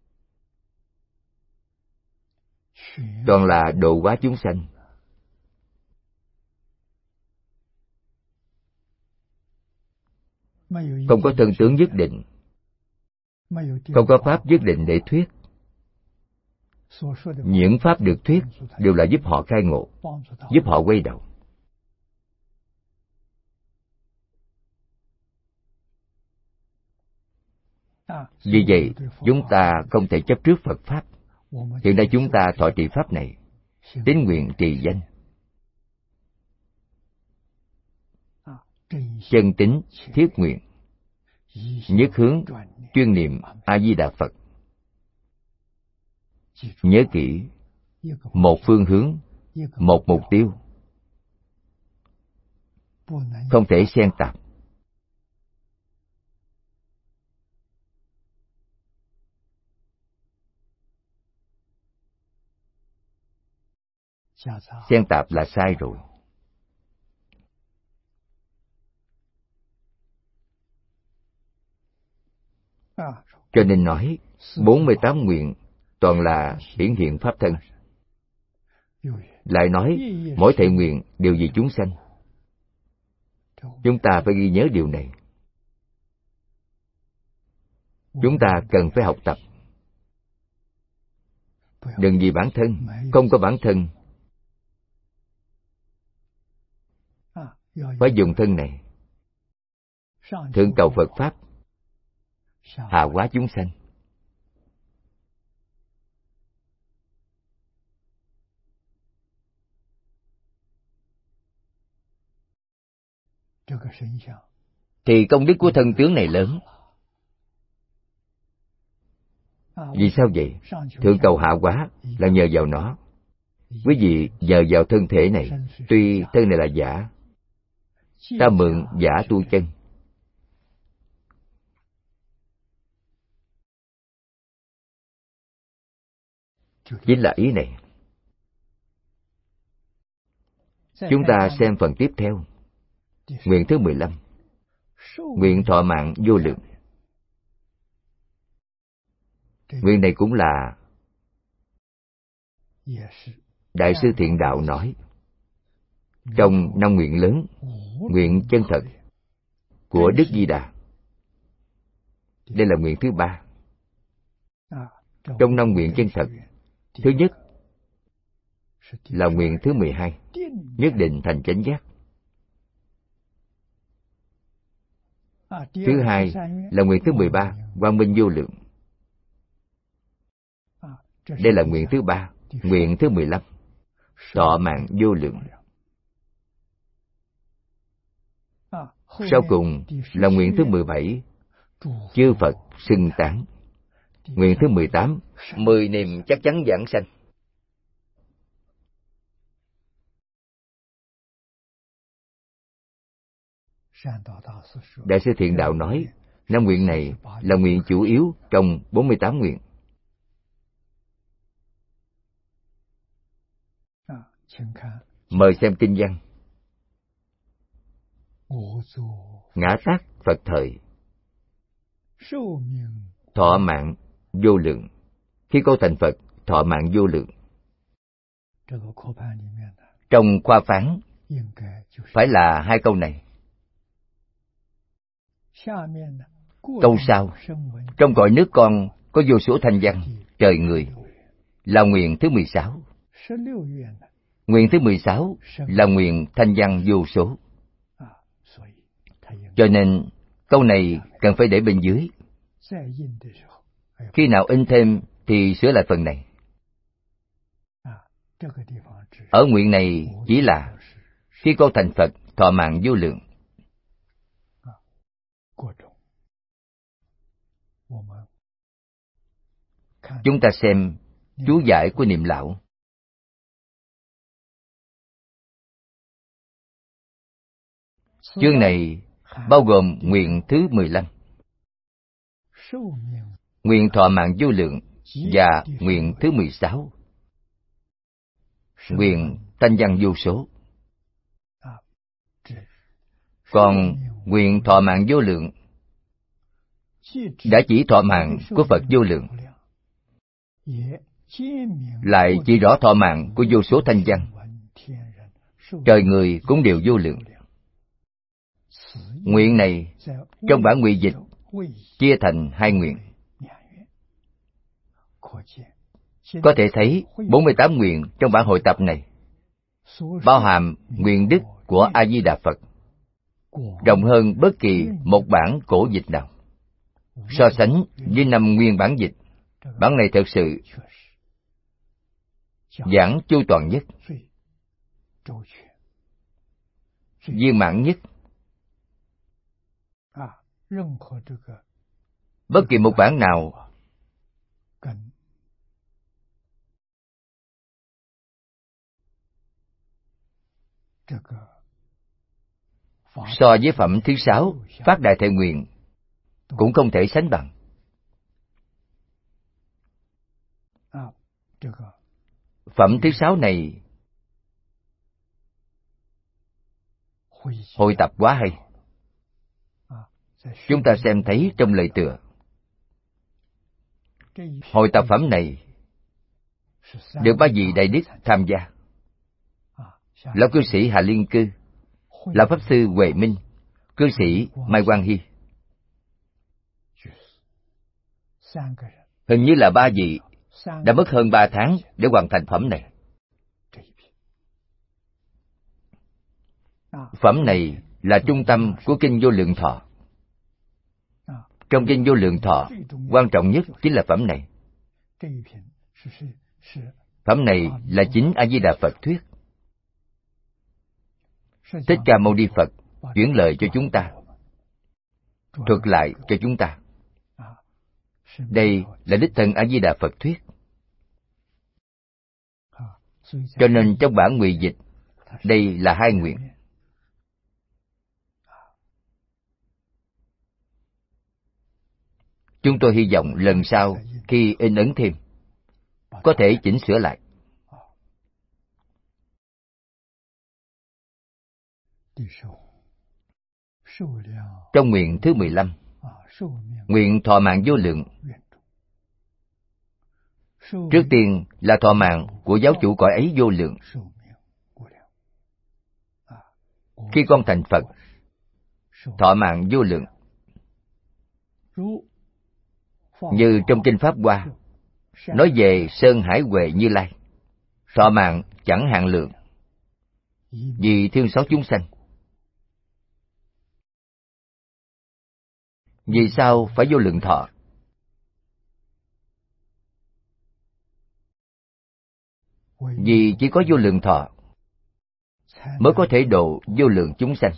Toàn là độ hóa chúng sanh. Không có thân tướng nhất định, không có pháp nhất định để thuyết. Những pháp được thuyết đều là giúp họ khai ngộ, giúp họ quay đầu. Vì vậy, chúng ta không thể chấp trước Phật Pháp. Hiện nay chúng ta thọ trì Pháp này, tín nguyện trì danh, chân tín thiết nguyện, nhất hướng chuyên niệm A Di Đà Phật. Nhớ kỹ, một phương hướng, một mục tiêu, không thể xen tạp. Xen tạp là sai rồi. Cho nên nói bốn mươi tám nguyện toàn là hiển hiện pháp thân. Lại nói mỗi thệ nguyện đều vì chúng sanh. Chúng ta phải ghi nhớ điều này. Chúng ta cần phải học tập. Đừng vì bản thân, không có bản thân. Phải dùng thân này thượng cầu Phật Pháp, hạ hóa chúng sanh. Thì công đức của thân tướng này lớn. Vì sao vậy? Thượng cầu hạ hóa là nhờ vào nó. Quý vị nhờ vào thân thể này. Tuy thân này là giả, ta mượn giả tu chân. Chính là ý này. Chúng ta xem phần tiếp theo. Nguyện thứ mười lăm. Nguyện thọ mạng vô lượng. Nguyện này cũng là Đại sư Thiện Đạo nói trong năm nguyện lớn, nguyện chân thật của Đức Di Đà. Đây là nguyện thứ ba. Trong năm nguyện chân thật, thứ nhất là nguyện thứ mười hai, nhất định thành chánh giác. Thứ hai là nguyện thứ mười ba, quang minh vô lượng. Đây là nguyện thứ ba. Nguyện thứ mười lăm, thọ mạng vô lượng. Sau cùng là nguyện thứ mười bảy, chư Phật xưng tán. Nguyện thứ mười tám, mười niềm chắc chắn vãng sanh. Đại sư Thiện Đạo nói, năm nguyện này là nguyện chủ yếu trong bốn mươi tám nguyện. Mời xem kinh văn. Ngã tát Phật thời, thọ mạng vô lượng. Khi câu thành Phật, thọ mạng vô lượng. Trong khoa phán phải là hai câu này. Câu sau, trong cõi nước con có vô số thanh văn, trời người, là nguyện thứ mười sáu. Nguyện thứ mười sáu là nguyện thanh văn vô số. Cho nên câu này cần phải để bên dưới. Khi nào in thêm thì sửa lại phần này. Ở nguyện này chỉ là khi câu thành Phật, thọ mạng vô lượng. Chúng ta xem chú giải của Niệm Lão. Chương này bao gồm nguyện thứ mười lăm, nguyện thọ mạng vô lượng và nguyện thứ mười sáu, nguyện thanh văn vô số. Còn nguyện thọ mạng vô lượng đã chỉ thọ mạng của Phật vô lượng, lại chỉ rõ thọ mạng của vô số thanh văn. Trời người cũng đều vô lượng. Nguyện này trong bản ngụy dịch chia thành hai nguyện. Có thể thấy bốn mươi tám nguyện trong bản hội tập này bao hàm nguyện đức của A Di Đà Phật, rộng hơn bất kỳ một bản cổ dịch nào. So sánh với năm nguyên bản dịch, bản này thật sự giảng chu toàn nhất, viên mãn nhất. Bất kỳ một bản nào so với phẩm thứ sáu phát đại thệ nguyện cũng không thể sánh bằng. Phẩm thứ sáu này hội tập quá hay. Chúng ta xem thấy trong lời tựa, hội tập phẩm này được ba vị đại đức tham gia: lão cư sĩ Hà Liên Cư, lão pháp sư Huệ Minh, cư sĩ Mai Quang Hy. Hình như là ba vị đã mất hơn ba tháng để hoàn thành phẩm này. Phẩm này là trung tâm của Kinh Vô Lượng Thọ. Trong Kinh Vô Lượng Thọ, quan trọng nhất chính là phẩm này. Phẩm này là chính A-di-đà Phật thuyết. Thích Ca Mâu Ni Phật chuyển lời cho chúng ta, thuật lại cho chúng ta. Đây là đích thân A-di-đà Phật thuyết. Cho nên trong bản ngụy dịch, đây là hai nguyện. Chúng tôi hy vọng lần sau khi in ấn thêm, có thể chỉnh sửa lại. Trong nguyện thứ mười lăm, nguyện thọ mạng vô lượng. Trước tiên là thọ mạng của giáo chủ cõi ấy vô lượng. Khi con thành Phật, thọ mạng vô lượng. Như trong Kinh Pháp Hoa, nói về Sơn Hải Huệ Như Lai, thọ mạng chẳng hạn lượng, vì thương xót chúng sanh. Vì sao phải vô lượng thọ? Vì chỉ có vô lượng thọ mới có thể độ vô lượng chúng sanh.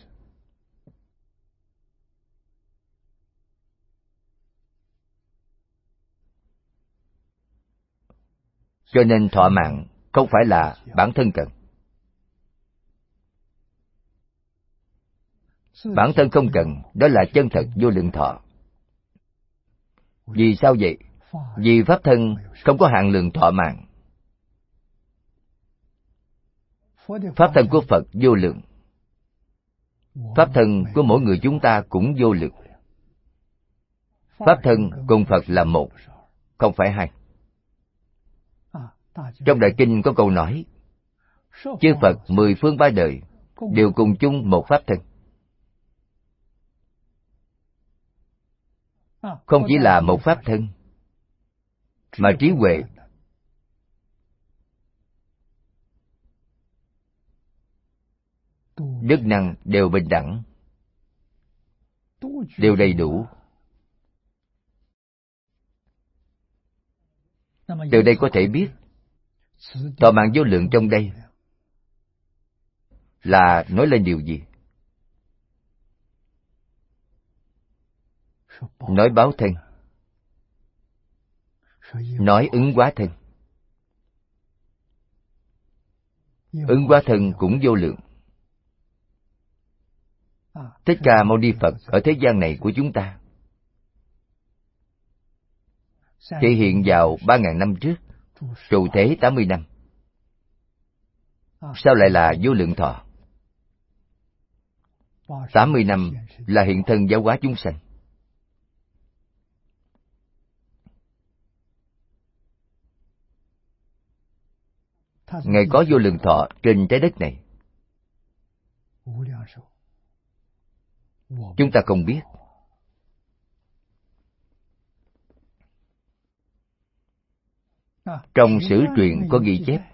Cho nên thọ mạng không phải là bản thân cần. Bản thân không cần, đó là chân thật vô lượng thọ. Vì sao vậy? Vì Pháp thân không có hạn lượng thọ mạng. Pháp thân của Phật vô lượng. Pháp thân của mỗi người chúng ta cũng vô lượng. Pháp thân cùng Phật là một, không phải hai. Trong Đại Kinh có câu nói, chư Phật mười phương ba đời đều cùng chung một Pháp thân. Không chỉ là một Pháp thân, mà trí huệ, đức năng đều bình đẳng, đều đầy đủ. Từ đây có thể biết, thọ mạng vô lượng trong đây là nói lên điều gì? Nói báo thân, nói ứng hóa thân. Ứng hóa thân cũng vô lượng. Thích Ca Mâu Ni Phật ở thế gian này của chúng ta thể hiện vào ba ngàn năm trước, trụ thế tám mươi năm. Sao lại là vô lượng thọ? Tám mươi năm là hiện thân giáo hóa chúng sanh. Ngài có vô lượng thọ trên trái đất này. Chúng ta không biết. Trong sử truyện có ghi chép,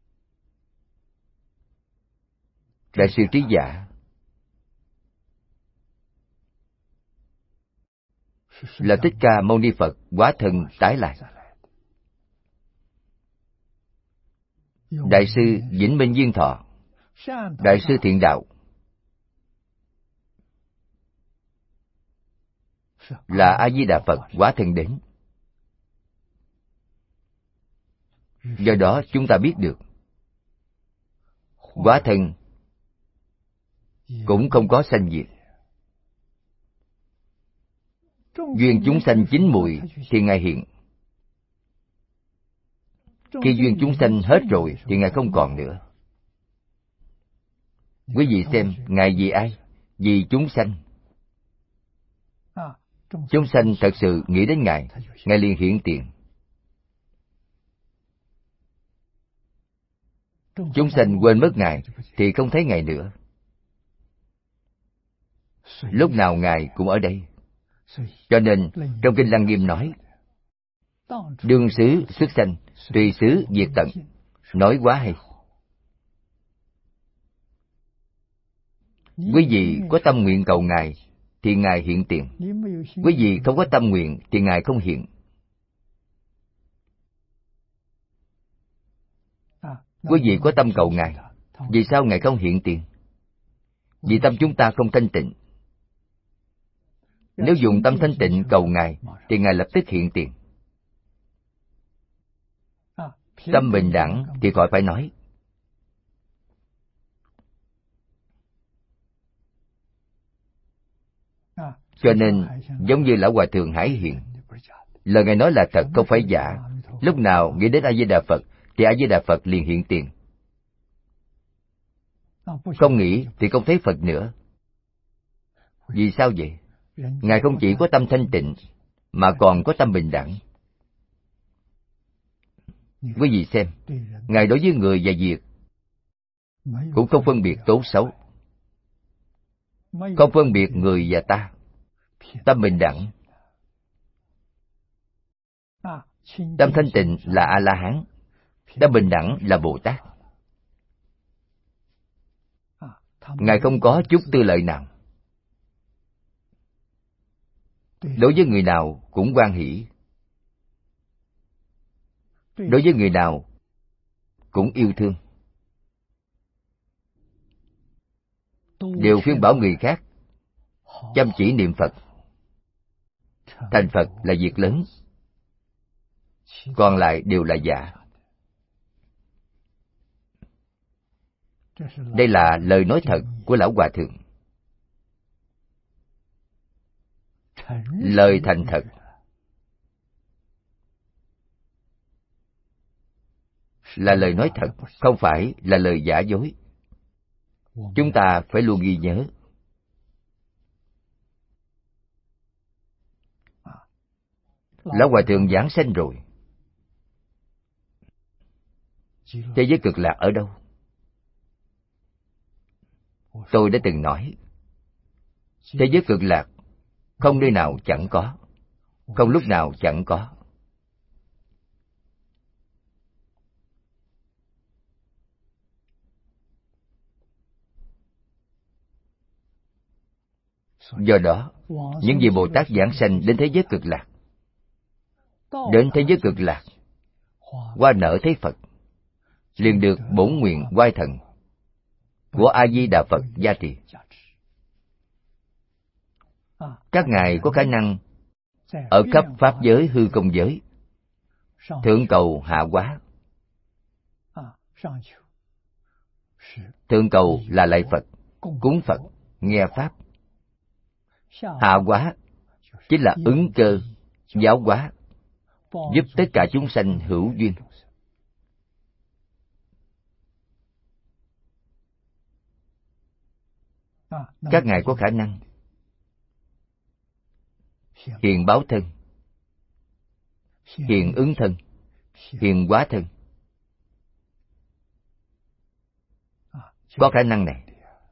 Đại sư Trí Giả là Thích Ca Mâu Ni Phật hóa thân tái lại. Đại sư Vĩnh Minh Viên Thọ, Đại sư Thiện Đạo là A Di Đà Phật hóa thân đến. Do đó chúng ta biết được hóa thân cũng không có sanh diệt. Duyên chúng sanh chín mùi thì Ngài hiện. Khi duyên chúng sanh hết rồi thì Ngài không còn nữa. Quý vị xem, Ngài vì ai? Vì chúng sanh. Chúng sanh thật sự nghĩ đến Ngài, Ngài liền hiện tiền. Chúng sanh quên mất Ngài thì không thấy Ngài nữa. Lúc nào Ngài cũng ở đây. Cho nên trong Kinh Lăng Nghiêm nói, đương xứ xuất sanh, tùy xứ diệt tận. Nói quá hay. Quý vị có tâm nguyện cầu Ngài thì Ngài hiện tiền. Quý vị không có tâm nguyện thì Ngài không hiện. Quý vị có tâm cầu Ngài, vì sao Ngài không hiện tiền? Vì tâm chúng ta không thanh tịnh. Nếu dùng tâm thanh tịnh cầu Ngài thì Ngài lập tức hiện tiền. Tâm bình đẳng thì khỏi phải nói. Cho nên giống như Lão Hòa Thượng Hải Hiện, lời Ngài nói là thật không phải giả. Lúc nào nghĩ đến A Di Đà Phật thì A Di Đà Phật liền hiện tiền. Không nghĩ thì không thấy Phật nữa. Vì sao vậy? Ngài không chỉ có tâm thanh tịnh mà còn có tâm bình đẳng. Quý vị xem, Ngài đối với người và việc cũng không phân biệt tốt xấu, không phân biệt người và ta. Tâm bình đẳng. Tâm thanh tịnh là A-la-hán, tâm bình đẳng là Bồ Tát. Ngài không có chút tư lợi nào. Đối với người nào cũng hoan hỷ. Đối với người nào cũng yêu thương. Đều khuyên bảo người khác chăm chỉ niệm Phật. Thành Phật là việc lớn, còn lại đều là giả. Đây là lời nói thật của Lão Hòa Thượng. Lời thành thật. Là lời nói thật, không phải là lời giả dối. Chúng ta phải luôn ghi nhớ. Lão Hòa Thượng giảng sanh rồi. Thế giới cực lạc ở đâu? Tôi đã từng nói, thế giới cực lạc không nơi nào chẳng có, không lúc nào chẳng có. Do đó, những vị Bồ Tát giảng sanh đến thế giới cực lạc, đến thế giới cực lạc, hoa nở thấy Phật, liền được bổn nguyện oai thần của A Di Đà Phật gia trì. Các ngài có khả năng ở khắp pháp giới hư không giới, thượng cầu hạ hóa. Thượng cầu là lạy Phật, cúng Phật, nghe pháp. Hạ hóa chính là ứng cơ, giáo hóa, giúp tất cả chúng sanh hữu duyên. Các ngài có khả năng hiện báo thân, hiện ứng thân, hiện hóa thân. Có khả năng này.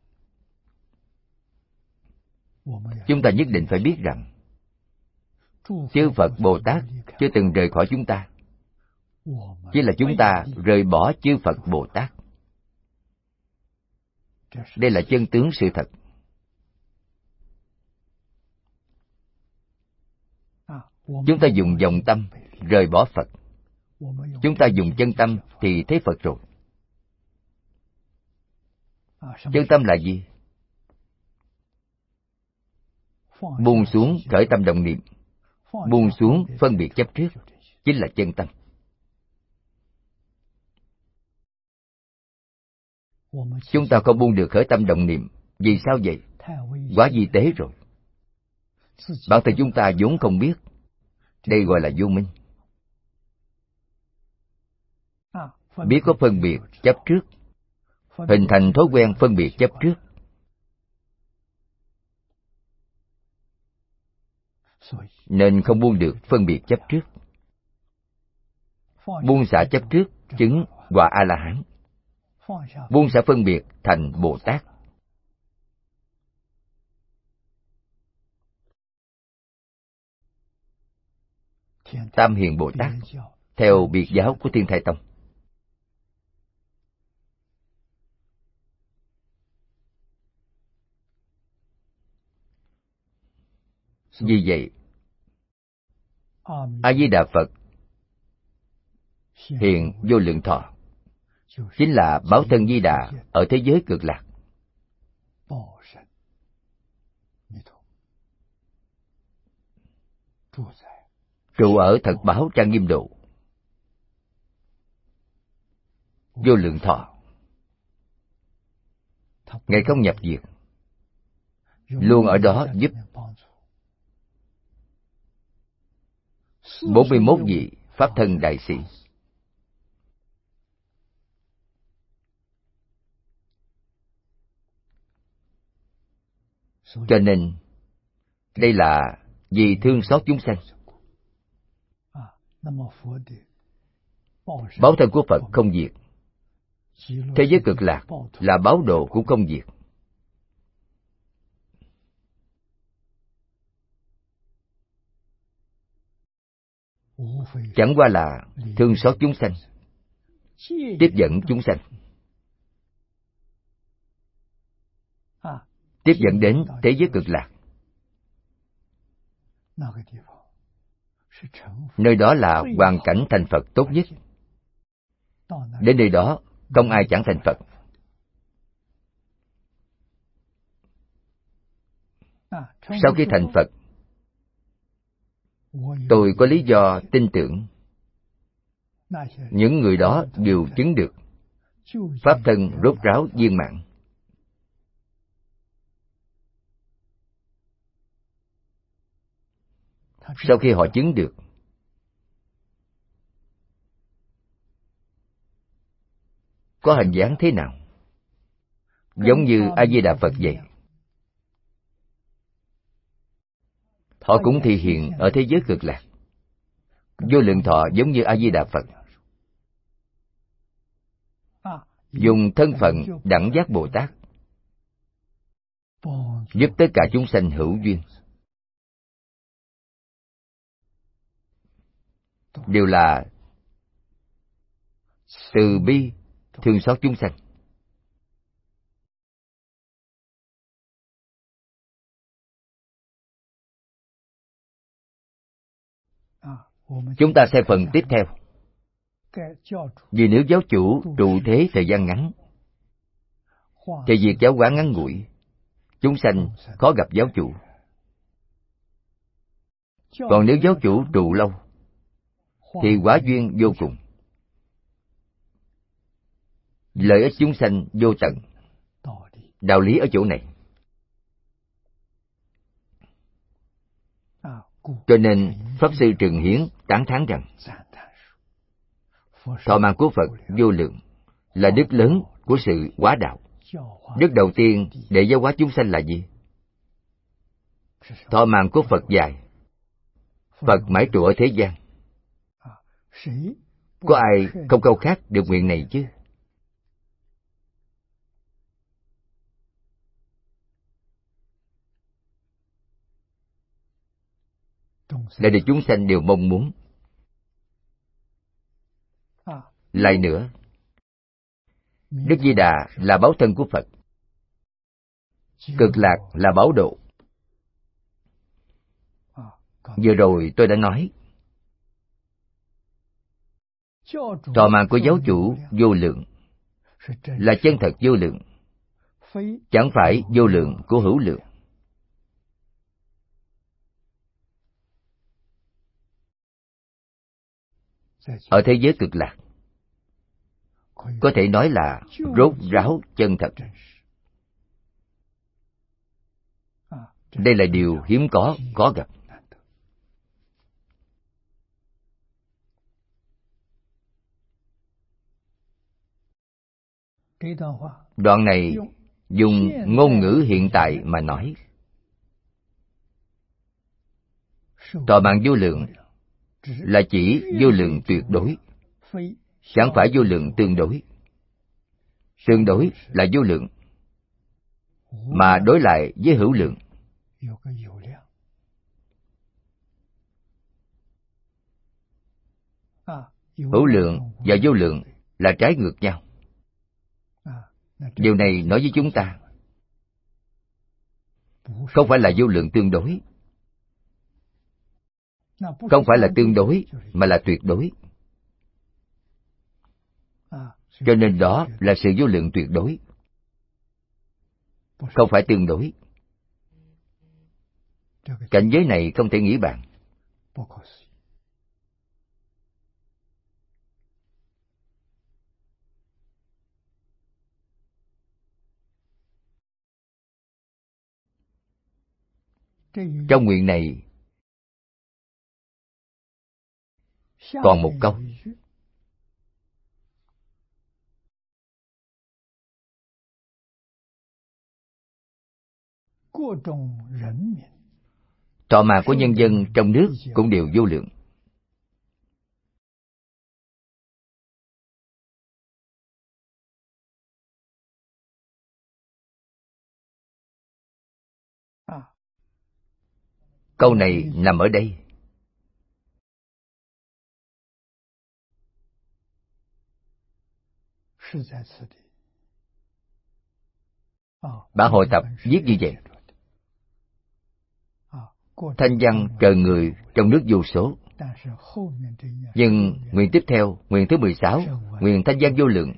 Chúng ta nhất định phải biết rằng chư Phật Bồ Tát chưa từng rời khỏi chúng ta, chỉ là chúng ta rời bỏ chư Phật Bồ Tát. Đây là chân tướng sự thật. Chúng ta dùng vọng tâm rời bỏ Phật. Chúng ta dùng chân tâm thì thấy Phật rồi. Chân tâm là gì? Buông xuống khởi tâm động niệm, buông xuống phân biệt chấp trước, chính là chân tâm. Chúng ta không buông được khởi tâm động niệm. Vì sao vậy? Quá vi tế rồi. Bản thân chúng ta vốn không biết. Đây gọi là vô minh. Biết có phân biệt chấp trước, hình thành thói quen phân biệt chấp trước. Nên không buông được phân biệt chấp trước. Buông xả chấp trước, chứng quả A-la-hán. Buông xả phân biệt thành Bồ Tát. Tam Hiền Bồ Tát, theo biệt giáo của Thiên Thai Tông. Vì vậy, A-di-đà Phật hiện vô lượng thọ chính là báo thân Di Đà ở thế giới cực lạc. Trụ ở thật báo trang nghiêm độ, vô lượng thọ. Ngài không nhập diệt, luôn ở đó giúp. Bốn mươi mốt vị Pháp thân đại sĩ. Cho nên, đây là vì thương xót chúng sanh. Báo thân của Phật không diệt. Thế giới cực lạc là báo độ cũng không diệt. Chẳng qua là thương xót chúng sanh, tiếp dẫn chúng sanh, tiếp dẫn đến thế giới cực lạc. Nơi đó là hoàn cảnh thành Phật tốt nhất. Đến nơi đó không ai chẳng thành Phật. Sau khi thành Phật, tôi có lý do tin tưởng những người đó đều chứng được Pháp thân rốt ráo viên mãn. Sau khi họ chứng được, có hình dáng thế nào? Giống như A-di-đà Phật vậy. Họ cũng thị hiện ở thế giới cực lạc. Vô lượng thọ giống như A-di-đà Phật, dùng thân phận đẳng giác Bồ Tát, giúp tất cả chúng sanh hữu duyên. Đều là từ bi thương xót chúng sanh. Chúng ta sẽ phần tiếp theo. Vì nếu giáo chủ trụ thế thời gian ngắn, thì việc giáo hóa ngắn ngủi, chúng sanh khó gặp giáo chủ. Còn nếu giáo chủ trụ lâu, thì quả duyên vô cùng, lợi ích chúng sanh vô tận. Đạo lý ở chỗ này. Cho nên Pháp Sư Trường Hiến tán thán rằng thọ mạng của Phật vô lượng là đức lớn của sự hóa đạo. Đức đầu tiên để giáo hóa chúng sanh là gì? Thọ mạng của Phật dài, Phật mãi trụ ở thế gian. Có ai không khao khát được nguyện này chứ? Là để chúng sanh đều mong muốn. Lại nữa, Đức Di Đà là báo thân của Phật, cực lạc là báo độ. Vừa rồi tôi đã nói, thọ mạng của giáo chủ vô lượng, là chân thật vô lượng, chẳng phải vô lượng của hữu lượng. Ở thế giới cực lạc, có thể nói là rốt ráo chân thật. Đây là điều hiếm có, khó gặp. Đoạn này dùng ngôn ngữ hiện tại mà nói. Thọ mạng vô lượng là chỉ vô lượng tuyệt đối, chẳng phải vô lượng tương đối. Tương đối là vô lượng, mà đối lại với hữu lượng. Hữu lượng và vô lượng là trái ngược nhau. Điều này nói với chúng ta, không phải là vô lượng tương đối, không phải là tương đối, mà là tuyệt đối. Cho nên đó là sự vô lượng tuyệt đối, không phải tương đối. Cảnh giới này không thể nghĩ bàn. Trong nguyện này còn một câu. Thọ mạng của nhân dân trong nước cũng đều vô lượng. Câu này nằm ở đây. Bản hội tập viết như vậy. Thanh văn trời người trong nước vô số. Nhưng nguyện tiếp theo, nguyện thứ mười sáu, nguyện thanh văn vô lượng,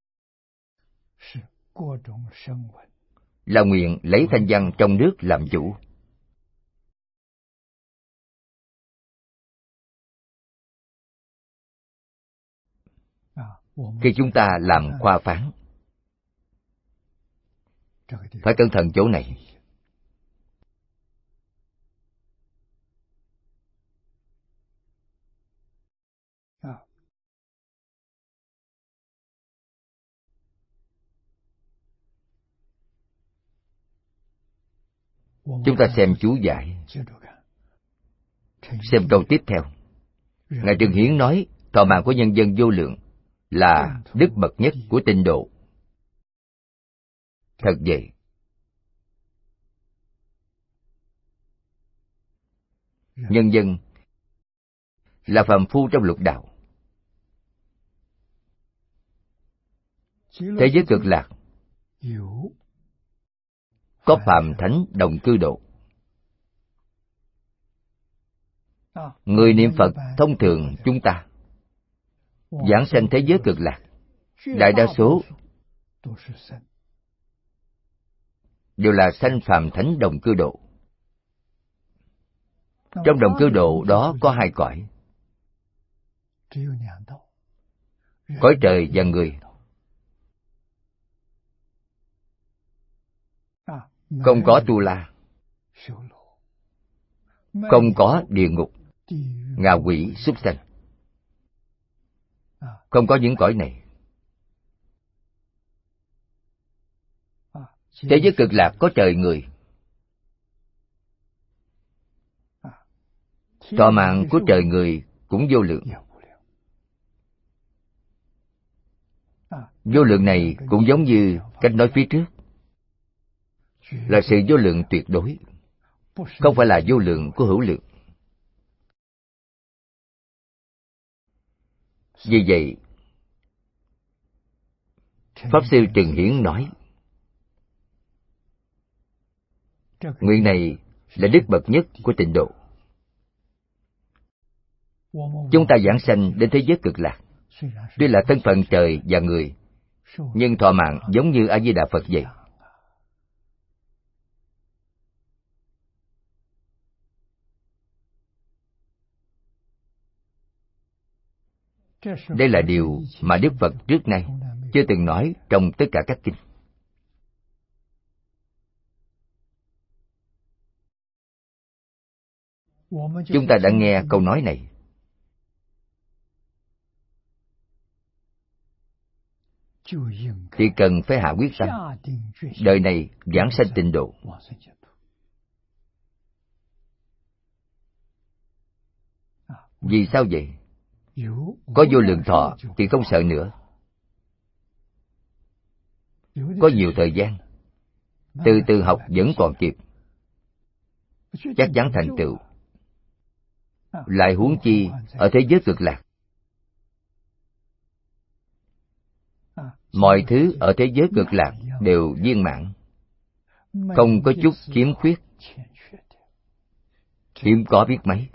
là nguyện lấy thanh văn trong nước làm chủ. Khi chúng ta làm khoa phán, phải cẩn thận chỗ này. Chúng ta xem chú giải. Xem câu tiếp theo. Ngài Trừng Hiển nói, thọ mạng của nhân dân vô lượng là đức bậc nhất của tịnh độ. Thật vậy. Nhân dân là phàm phu trong lục đạo. Thế giới cực lạc có phàm thánh đồng cư độ. Người niệm Phật thông thường chúng ta giảng sanh thế giới cực lạc, đại đa số đều là sanh phàm thánh đồng cư độ. Trong đồng cư độ đó có hai cõi, cõi trời và người. Không có tu la, không có địa ngục, ngạ quỷ, súc sanh. Không có những cõi này. Thế giới cực lạc có trời người. Thọ mạng của trời người cũng vô lượng. Vô lượng này cũng giống như cách nói phía trước, là sự vô lượng tuyệt đối, không phải là vô lượng của hữu lượng. Vì vậy, Pháp Sư Trừng Hiển nói, nguyện này là đức bậc nhất của tịnh độ. Chúng ta giảng sanh đến thế giới cực lạc, tuy là thân phận trời và người, nhưng thọ mạng giống như A Di Đà Phật vậy. Đây là điều mà Đức Phật trước nay chưa từng nói trong tất cả các kinh. Chúng ta đã nghe câu nói này. Thì cần phải hạ quyết tâm, đời này giảng sanh tịnh độ. Vì sao vậy? Có vô lượng thọ thì không sợ nữa. Có nhiều thời gian, từ từ học vẫn còn kịp, chắc chắn thành tựu. Lại huống chi ở thế giới cực lạc. Mọi thứ ở thế giới cực lạc đều viên mãn, không có chút khiếm khuyết, hiếm có biết mấy.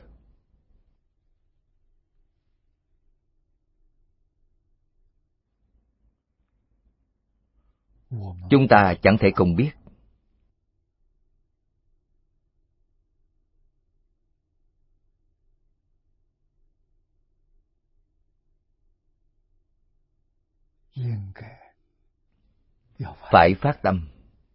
Chúng ta chẳng thể không biết. Phải phát tâm.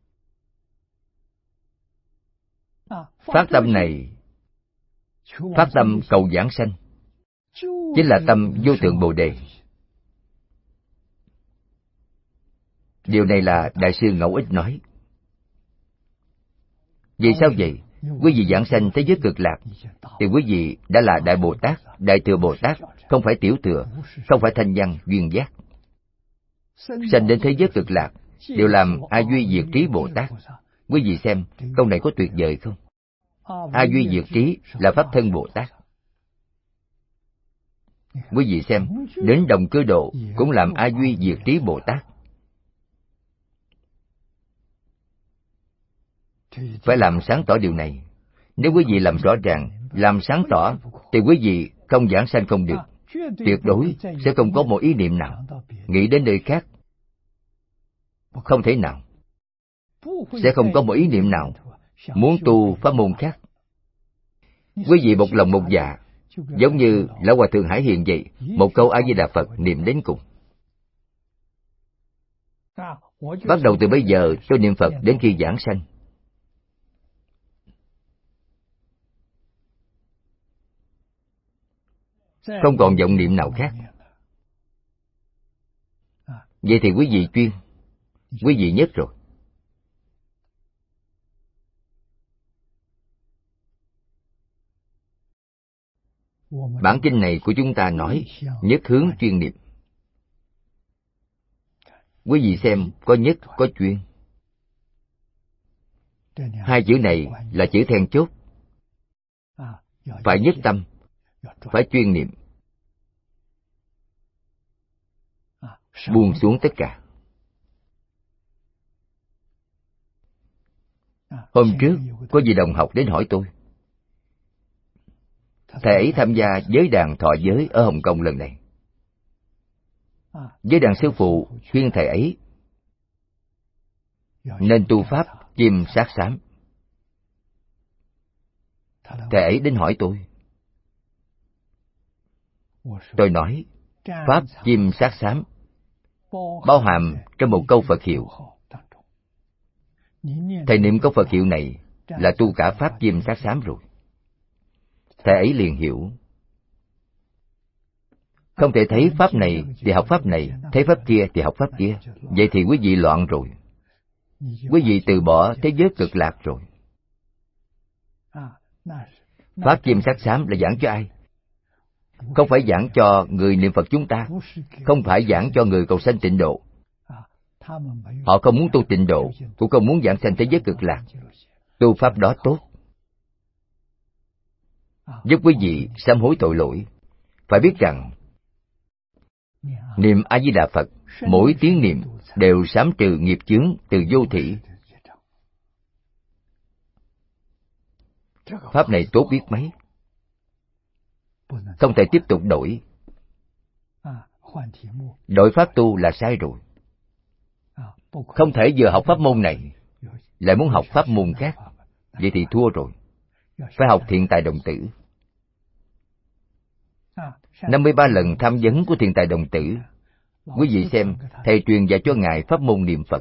Phát tâm này, phát tâm cầu giảng sanh, chính là tâm vô thượng Bồ Đề. Điều này là Đại sư Ngẫu Ích nói. Vì sao vậy? Quý vị giảng sanh thế giới cực lạc, thì quý vị đã là Đại Bồ Tát, Đại Thừa Bồ Tát, không phải tiểu thừa, không phải thanh văn, duyên giác. Sanh đến thế giới cực lạc, đều làm A Duy Diệt Trí Bồ Tát. Quý vị xem, câu này có tuyệt vời không? A Duy Diệt Trí là Pháp Thân Bồ Tát. Quý vị xem, đến Đồng Cư Độ cũng làm A Duy Diệt Trí Bồ Tát. Phải làm sáng tỏ điều này. Nếu quý vị làm rõ ràng, làm sáng tỏ, thì quý vị không giảng sanh không được. Tuyệt đối sẽ không có một ý niệm nào nghĩ đến nơi khác. Không thể nào. Sẽ không có một ý niệm nào muốn tu pháp môn khác. Quý vị một lòng một dạ, giống như Lão Hòa Thượng Hải Hiền vậy, một câu A Di Đà Phật niệm đến cùng. Bắt đầu từ bây giờ tôi niệm Phật đến khi giảng sanh. Không còn vọng niệm nào khác. Vậy thì quý vị chuyên, quý vị nhất rồi. Bản kinh này của chúng ta nói nhất hướng chuyên niệm. Quý vị xem, có nhất, có chuyên. Hai chữ này là chữ then chốt. Phải nhất tâm, phải chuyên niệm. Buông xuống tất cả. Hôm trước, có vị đồng học đến hỏi tôi. Thầy ấy tham gia giới đàn thọ giới ở Hồng Kông lần này. Giới đàn sư phụ khuyên thầy ấy nên tu pháp chim sát xám. Thầy ấy đến hỏi tôi. Tôi nói, pháp chim sát xám bao hàm trong một câu Phật hiệu. Thầy niệm câu Phật hiệu này là tu cả pháp chim sát xám rồi. Thầy ấy liền hiểu. Không thể thấy pháp này thì học pháp này, thấy pháp kia thì học pháp kia. Vậy thì quý vị loạn rồi. Quý vị từ bỏ thế giới cực lạc rồi. Pháp chim sát xám là giảng cho ai? Không phải giảng cho người niệm Phật chúng ta, không phải giảng cho người cầu sanh tịnh độ. Họ không muốn tu tịnh độ, cũng không muốn giảng sanh thế giới cực lạc. Tu pháp đó tốt, giúp quý vị sám hối tội lỗi. Phải biết rằng niệm A Di Đà Phật, mỗi tiếng niệm đều sám trừ nghiệp chướng từ vô thỉ. Pháp này tốt biết mấy, không thể tiếp tục đổi. Đổi pháp tu là sai rồi. Không thể vừa học pháp môn này lại muốn học pháp môn khác, vậy thì thua rồi. Phải học thiện tài đồng tử. năm mươi ba lần tham vấn của Thiền Tài Đồng Tử. Quý vị xem, thầy truyền dạy cho ngài pháp môn niệm Phật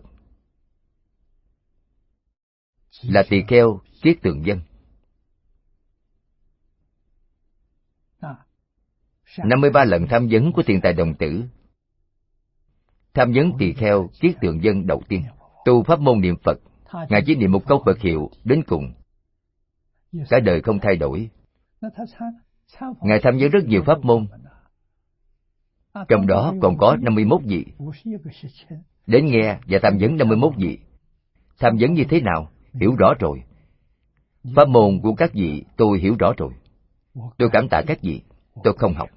là tỳ kheo Kiết Tường Dân. năm mươi ba lần tham vấn của Thiền Tài Đồng Tử. Tham vấn tỳ kheo Kiết Tường Dân đầu tiên tu pháp môn niệm Phật, ngài chỉ niệm một câu Phật hiệu đến cùng, cả đời không thay đổi. Ngài tham vấn rất nhiều pháp môn, trong đó còn có năm mươi mốt vị đến nghe và tham vấn năm mươi mốt vị. Tham vấn như thế nào? Hiểu rõ rồi. Pháp môn của các vị tôi hiểu rõ rồi. Tôi cảm tạ các vị, tôi không học.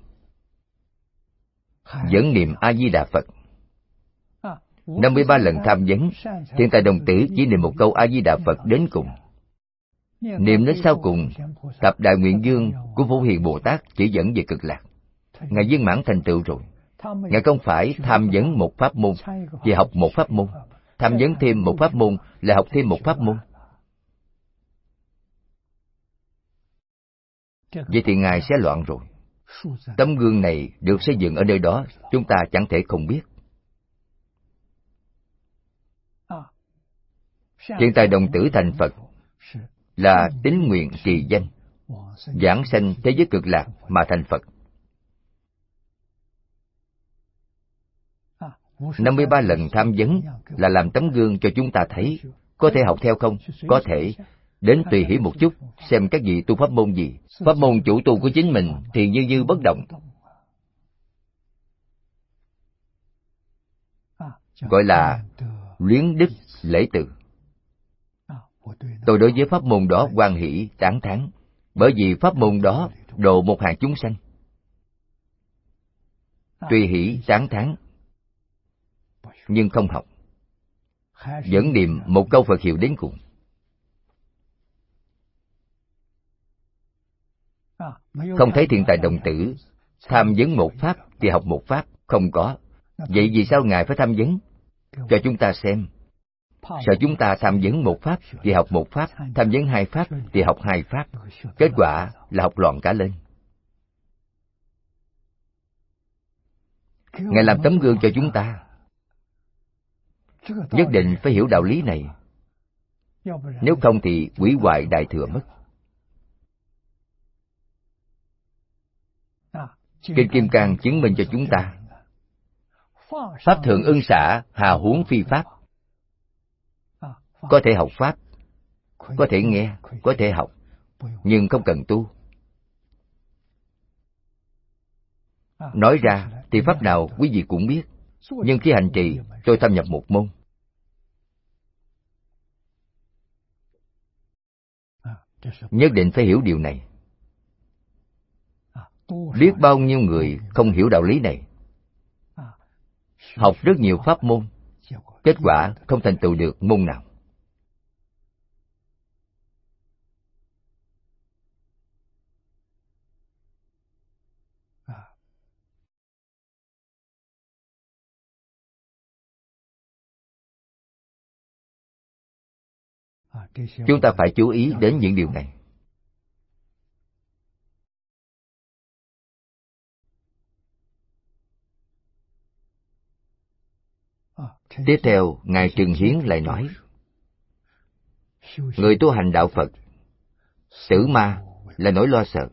Vẫn niệm A-di-đà Phật. năm mươi ba lần tham vấn, Thiền Tài Đồng Tử chỉ niệm một câu A-di-đà Phật đến cùng. Niệm đến sau cùng, tập Đại Nguyện Dương của Phổ Hiền Bồ Tát chỉ dẫn về Cực Lạc. Ngài viên mãn thành tựu rồi. Ngài không phải tham vấn một pháp môn, chỉ học một pháp môn. Tham vấn thêm một pháp môn, lại học thêm một pháp môn. Vậy thì Ngài sẽ loạn rồi. Tấm gương này được xây dựng ở nơi đó, chúng ta chẳng thể không biết. Thiền Tài Đồng Tử thành Phật là tín nguyện trì danh, giảng sanh thế giới Cực Lạc mà thành Phật. năm mươi ba lần tham vấn là làm tấm gương cho chúng ta thấy. Có thể học theo không? Có thể. Đến tùy hỷ một chút, xem các vị tu pháp môn gì. Pháp môn chủ tu của chính mình thì như như bất động, gọi là luyến đức lễ từ. Tôi đối với pháp môn đó hoan hỷ tán thán, bởi vì pháp môn đó độ một hàng chúng sanh. Tùy hỷ tán thán, nhưng không học, vẫn niệm một câu Phật hiệu đến cùng. Không thấy Thiền Tài Đồng Tử tham vấn một pháp thì học một pháp, không có. Vậy vì sao Ngài phải tham vấn? Cho chúng ta xem. Sợ chúng ta tham vấn một pháp thì học một pháp, tham vấn hai pháp thì học hai pháp. Kết quả là học loạn cả lên. Ngài làm tấm gương cho chúng ta. Nhất định phải hiểu đạo lý này. Nếu không thì hủy hoại Đại Thừa mất. Kinh Kim Cang chứng minh cho chúng ta, pháp thường ưng xả, hà huống phi pháp. Có thể học pháp, có thể nghe, có thể học, nhưng không cần tu. Nói ra thì pháp nào quý vị cũng biết, nhưng khi hành trì, tôi thâm nhập một môn. Nhất định phải hiểu điều này. Biết bao nhiêu người không hiểu đạo lý này, học rất nhiều pháp môn, kết quả không thành tựu được môn nào. Chúng ta phải chú ý đến những điều này. Tiếp theo, Ngài Trừng Hiến lại nói, người tu hành đạo Phật, tử ma là nỗi lo sợ.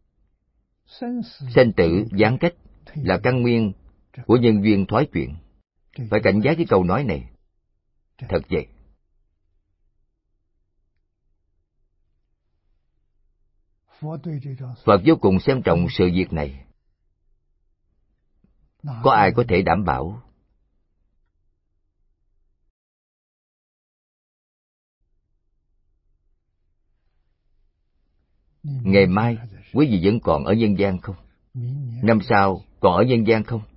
Sinh tử gián cách là căn nguyên của nhân duyên thoái chuyển. Phải cảnh giác với câu nói này. Thật vậy. Phật vô cùng xem trọng sự việc này. Có ai có thể đảm bảo? Ngày mai, quý vị vẫn còn ở nhân gian không? Năm sau, còn ở nhân gian không?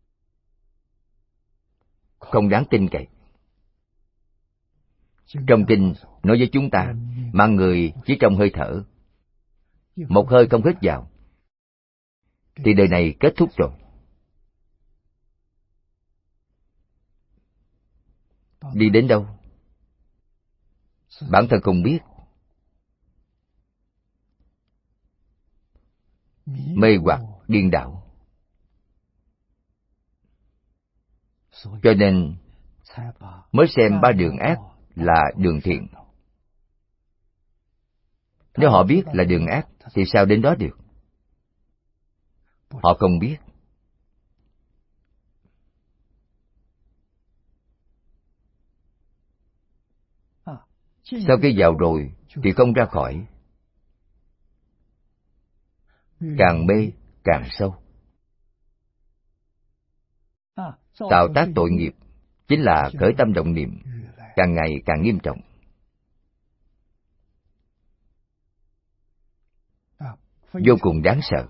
Không đáng tin cậy. Trong kinh nói với chúng ta, mạng người chỉ trong hơi thở. Một hơi không hít vào, thì đời này kết thúc rồi. Đi đến đâu? Bản thân không biết. Mê hoặc điên đảo. Cho nên mới xem ba đường ác là đường thiện. Nếu họ biết là đường ác thì sao đến đó được? Họ không biết. Sau khi vào rồi thì không ra khỏi. Càng mê càng sâu. Tạo tác tội nghiệp chính là khởi tâm động niệm càng ngày càng nghiêm trọng. Vô cùng đáng sợ.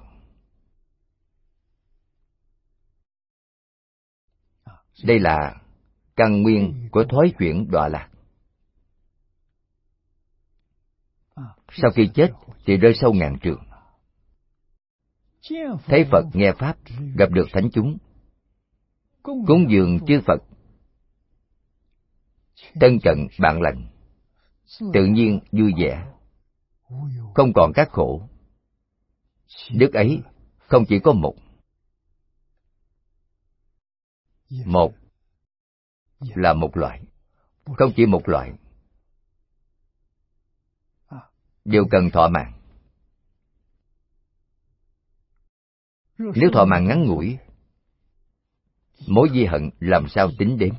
Đây là căn nguyên của thói chuyển đọa lạc. Sau khi chết thì rơi sâu ngàn trượng. Thấy Phật nghe Pháp, gặp được thánh chúng, cúng dường chư Phật, thân cận bạn lành, tự nhiên vui vẻ, không còn các khổ. Đức ấy không chỉ có một. Một là một loại, không chỉ một loại. Đều cần thọ mạng. Nếu thọ mạng ngắn ngủi, mối vi hận làm sao tính đếm?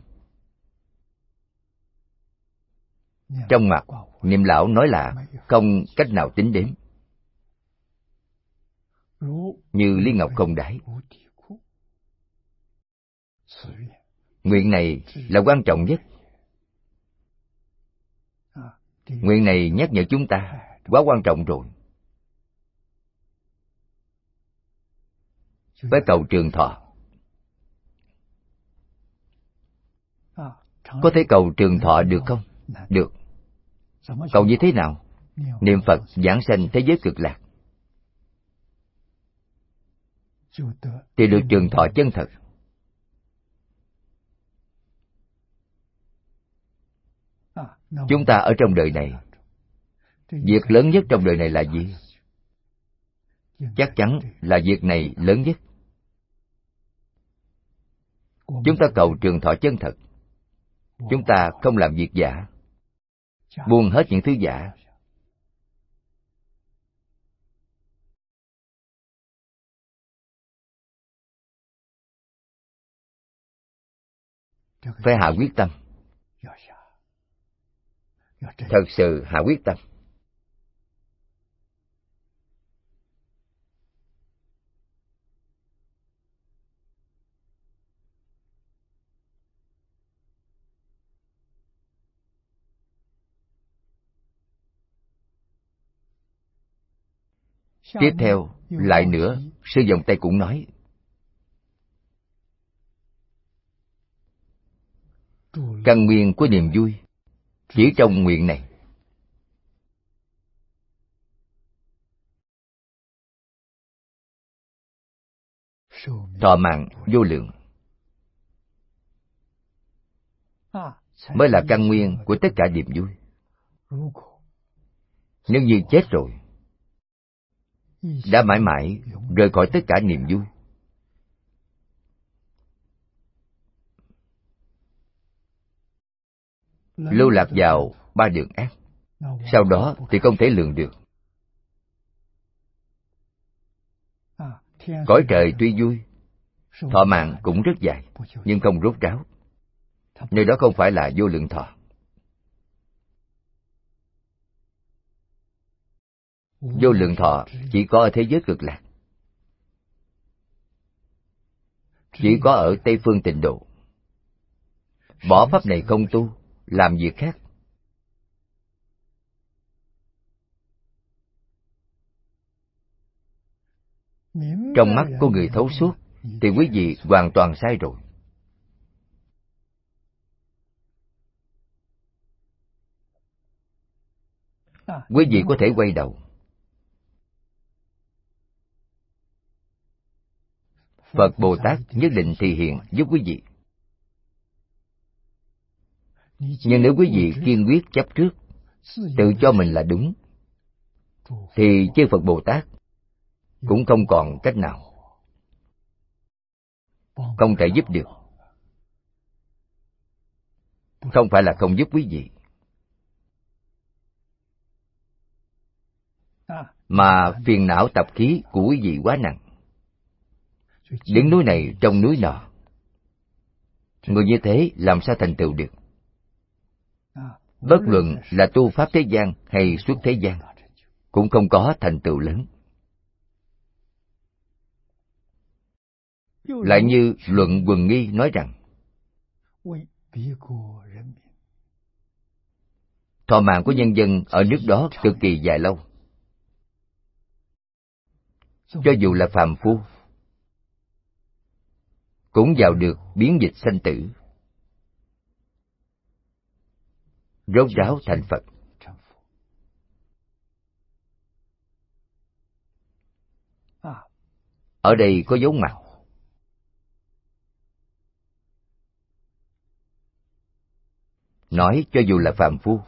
Trong mặt, Niệm lão nói là không cách nào tính đếm. Như Liên Ngọc Không Đái. Nguyện này là quan trọng nhất. Nguyện này nhắc nhở chúng ta quá quan trọng rồi. Phải cầu trường thọ. Có thể cầu trường thọ được không? Được. Cầu như thế nào? Niệm Phật giảng sanh thế giới cực lạc, thì được trường thọ chân thật. Chúng ta ở trong đời này, việc lớn nhất trong đời này là gì? Chắc chắn là việc này lớn nhất. Chúng ta cầu trường thọ chân thật. Chúng ta không làm việc giả, buông hết những thứ giả. Phải hạ quyết tâm. Thật sự hạ quyết tâm. Tiếp theo, lại nữa, Sư Dòng Tây cũng nói, căn nguyên của niềm vui chỉ trong nguyện này. Thọ mạng vô lượng mới là căn nguyên của tất cả niềm vui. Nếu như chết rồi, đã mãi mãi rời khỏi tất cả niềm vui. Lưu lạc vào ba đường ác, sau đó thì không thể lường được. Cõi trời tuy vui, thọ mạng cũng rất dài, nhưng không rốt ráo. Nơi đó không phải là vô lượng thọ. Vô lượng thọ chỉ có ở thế giới cực lạc, chỉ có ở Tây Phương Tịnh Độ. Bỏ pháp này không tu, làm việc khác. Trong mắt của người thấu suốt thì quý vị hoàn toàn sai rồi. Quý vị có thể quay đầu. Phật Bồ Tát nhất định thị hiện giúp quý vị. Nhưng nếu quý vị kiên quyết chấp trước, tự cho mình là đúng, thì chư Phật Bồ Tát cũng không còn cách nào. không thể giúp được. Không phải là không giúp quý vị, mà phiền não tập khí của quý vị quá nặng. Đứng núi này trong núi nọ, người như thế làm sao thành tựu được? Bất luận là tu pháp thế gian hay xuất thế gian, cũng không có thành tựu lớn. Lại như Luận Quần Nghi nói rằng, thọ mạng của nhân dân ở nước đó cực kỳ dài lâu. Cho dù là phàm phu, cũng vào được biến dịch sanh tử, rốt ráo thành Phật. Ở đây có dấu mặt. Nói cho dù là phàm phu,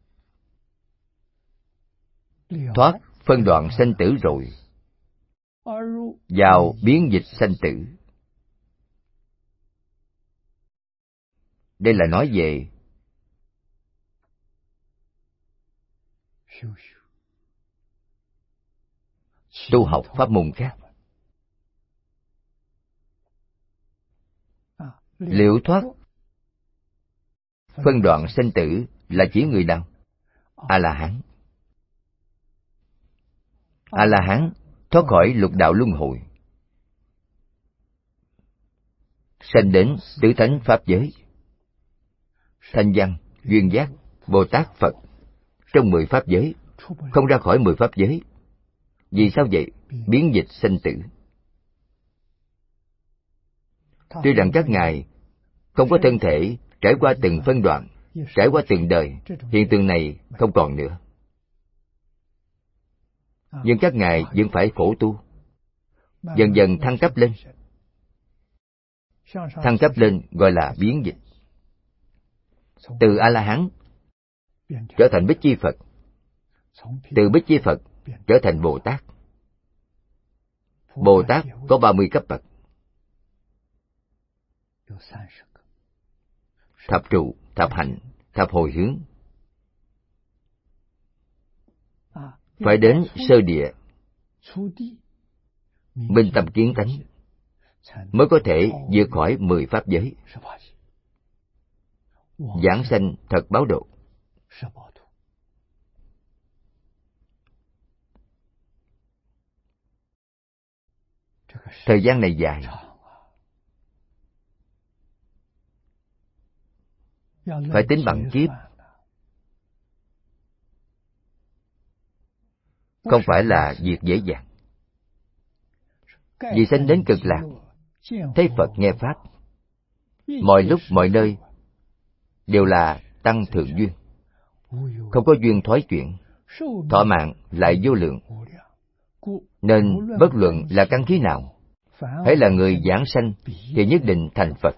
thoát phân đoạn sanh tử rồi, vào biến dịch sanh tử. Đây là nói về tu học pháp môn khác. Liệu thoát phân đoạn sanh tử là chỉ người nào? A-la-hán. A-la-hán thoát khỏi lục đạo luân hồi, sanh đến tứ thánh pháp giới, Thanh Văn, Duyên Giác, Bồ Tát, Phật. Trong mười pháp giới, không ra khỏi mười pháp giới. Vì sao vậy? Biến dịch sanh tử. Tuy rằng các ngài không có thân thể, trải qua từng phân đoạn, trải qua từng đời, hiện tượng này không còn nữa. Nhưng các ngài vẫn phải khổ tu, dần dần thăng cấp lên. Thăng cấp lên gọi là biến dịch. Từ A-la-hán trở thành Bích Chi Phật, từ Bích Chi Phật trở thành Bồ Tát. Bồ Tát có ba mươi cấp bậc: thập trụ, thập hạnh, thập hồi hướng. Phải đến sơ địa, minh tâm kiến tánh, mới có thể vượt khỏi mười pháp giới, giảng sanh thật báo độ. Thời gian này dài, phải tính bằng kiếp, không phải là việc dễ dàng. Vì sanh đến cực lạc, thấy Phật nghe Pháp, mọi lúc mọi nơi đều là tăng thượng duyên, không có duyên thoái chuyển, thọ mạng lại vô lượng. Nên bất luận là căn khí nào, hãy là người giảng sanh thì nhất định thành Phật.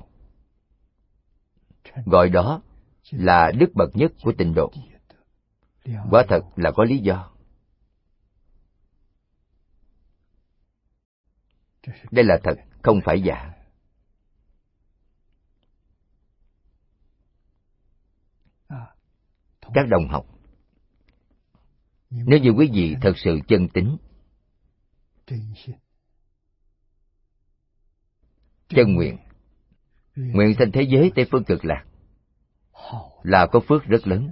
Gọi đó là đức bậc nhất của tịnh độ. Quả thật là có lý do. Đây là thật, không phải giả. Các đồng học, nếu như quý vị thật sự chân tín, chân nguyện, nguyện sanh thế giới Tây Phương Cực Lạc, là có phước rất lớn.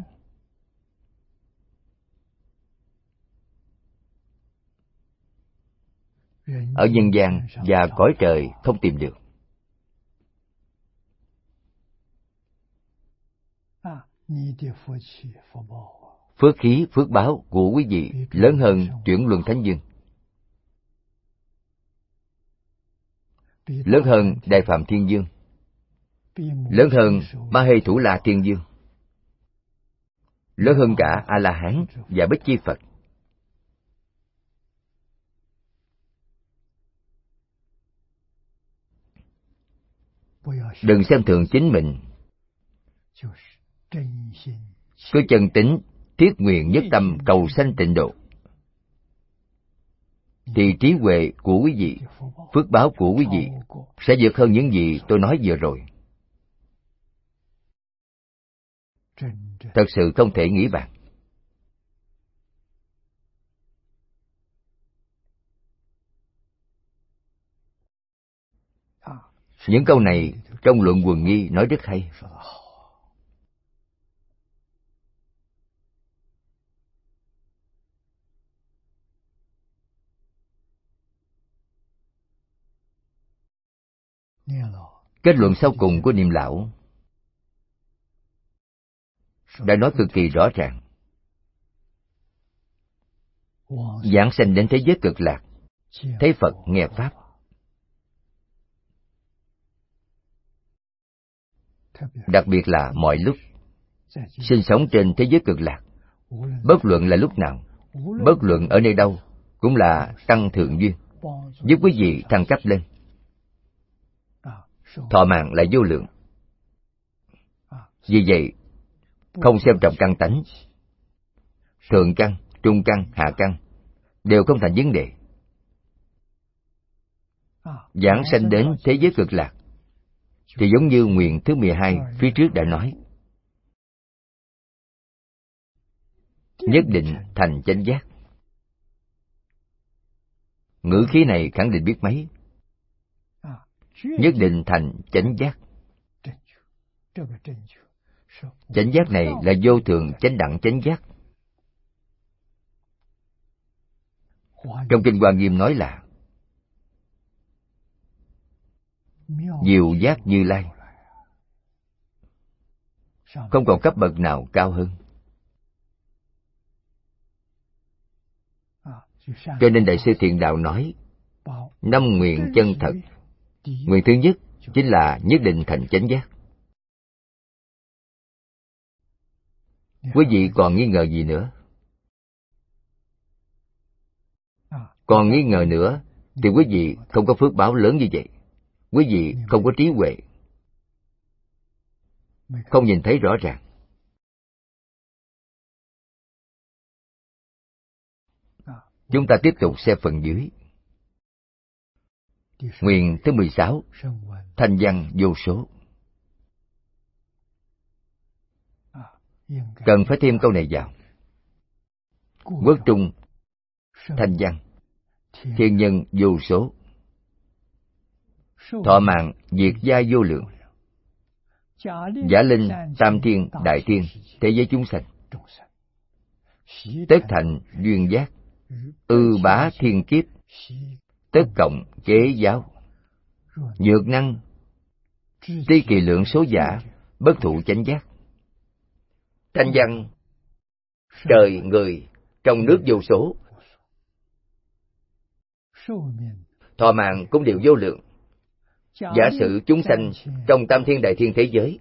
Ở nhân gian và cõi trời không tìm được. Phước khí, phước báo của quý vị lớn hơn chuyển luân thánh dương, lớn hơn Đại Phạm Thiên Dương, lớn hơn Ma Hê Thủ La Thiên Dương, lớn hơn cả A-la-hán và Bích Chi Phật. Đừng xem thường chính mình, cứ chân tín, thiết nguyện nhất tâm cầu sanh tịnh độ. thì trí huệ của quý vị, phước báo của quý vị sẽ vượt hơn những gì tôi nói vừa rồi. Thật sự không thể nghĩ bàn. Những câu này trong Luận Quần Nghi nói rất hay. Kết luận sau cùng của Niệm Lão đã nói cực kỳ rõ ràng. Giảng sanh đến thế giới cực lạc, thấy Phật nghe Pháp. Đặc biệt là mọi lúc sinh sống trên thế giới cực lạc, bất luận là lúc nào, bất luận ở nơi đâu, cũng là tăng thượng duyên, giúp quý vị thăng cấp lên. Thọ mạng là vô lượng. Vì vậy, không xem trọng căn tánh, thượng căn, trung căn, hạ căn đều không thành vấn đề. Giảng sanh đến thế giới cực lạc thì giống như nguyện thứ mười hai phía trước đã nói, nhất định thành chánh giác. Ngữ khí này khẳng định biết mấy. Nhất định thành chánh giác. Chánh giác này là vô thượng chánh đẳng chánh giác. Trong Kinh Hoa Nghiêm nói là diệu giác Như Lai, không còn cấp bậc nào cao hơn. Cho nên Đại sư Thiện Đạo nói năm nguyện chân thật. Nguyện thứ nhất chính là nhất định thành chánh giác. Quý vị còn nghi ngờ gì nữa? Còn nghi ngờ nữa thì quý vị không có phước báo lớn như vậy. Quý vị không có trí huệ, không nhìn thấy rõ ràng. Chúng ta tiếp tục xem phần dưới. Nguyện thứ mười sáu, thanh văn vô số. Cần phải thêm câu này vào. Quốc trung, thanh văn, thiên nhân vô số. Thọ mạng diệt giai vô lượng. Giả linh tam thiên đại thiên thế giới chúng sanh. Tất thành duyên giác, ư bá thiên kiếp, tất cộng chế giáo. Nhược năng ti kỳ lượng số giả, bất thụ chánh giác. Thanh văn trời người trong nước vô số. Thọ mạng cũng đều vô lượng. Giả sử chúng sanh trong tam thiên đại thiên thế giới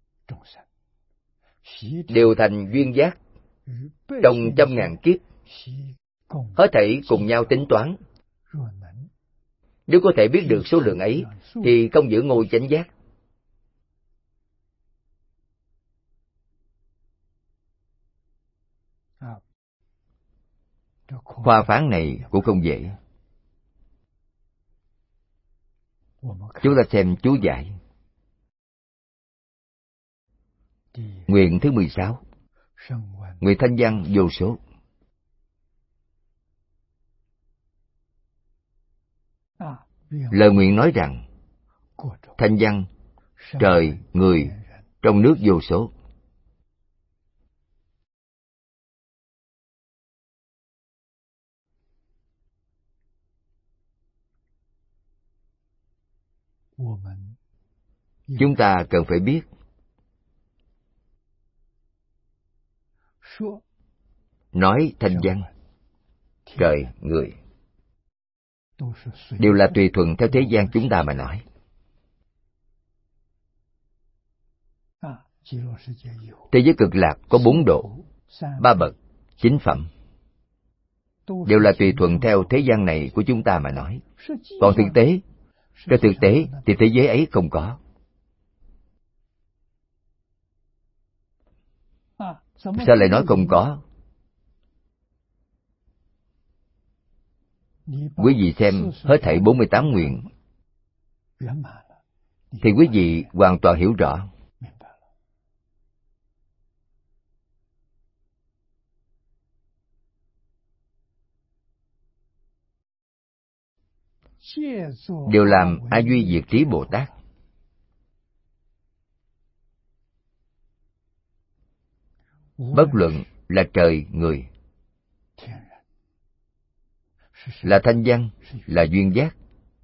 đều thành duyên giác trong trăm ngàn kiếp, hết thảy cùng nhau tính toán. Nếu có thể biết được số lượng ấy thì không giữ ngôi chánh giác. Khoa phán này cũng không dễ. Chúng ta xem chú giải. Nguyện thứ mười sáu, nguyện thanh văn vô số. Lời nguyện nói rằng thanh văn trời người trong nước vô số. Chúng ta cần phải biết nói thanh văn trời người đều là tùy thuận theo thế gian chúng ta mà nói. Thế giới cực lạc có bốn độ, ba bậc, chín phẩm, đều là tùy thuận theo thế gian này của chúng ta mà nói. Còn thực tế, trên thực tế thì thế giới ấy không có. Sao lại nói không có? Quý vị xem hết thảy bốn mươi tám nguyện thì quý vị hoàn toàn hiểu rõ. Đều làm A Duy Diệt Trí Bồ Tát. Bất luận là trời, người, là thanh văn, là duyên giác,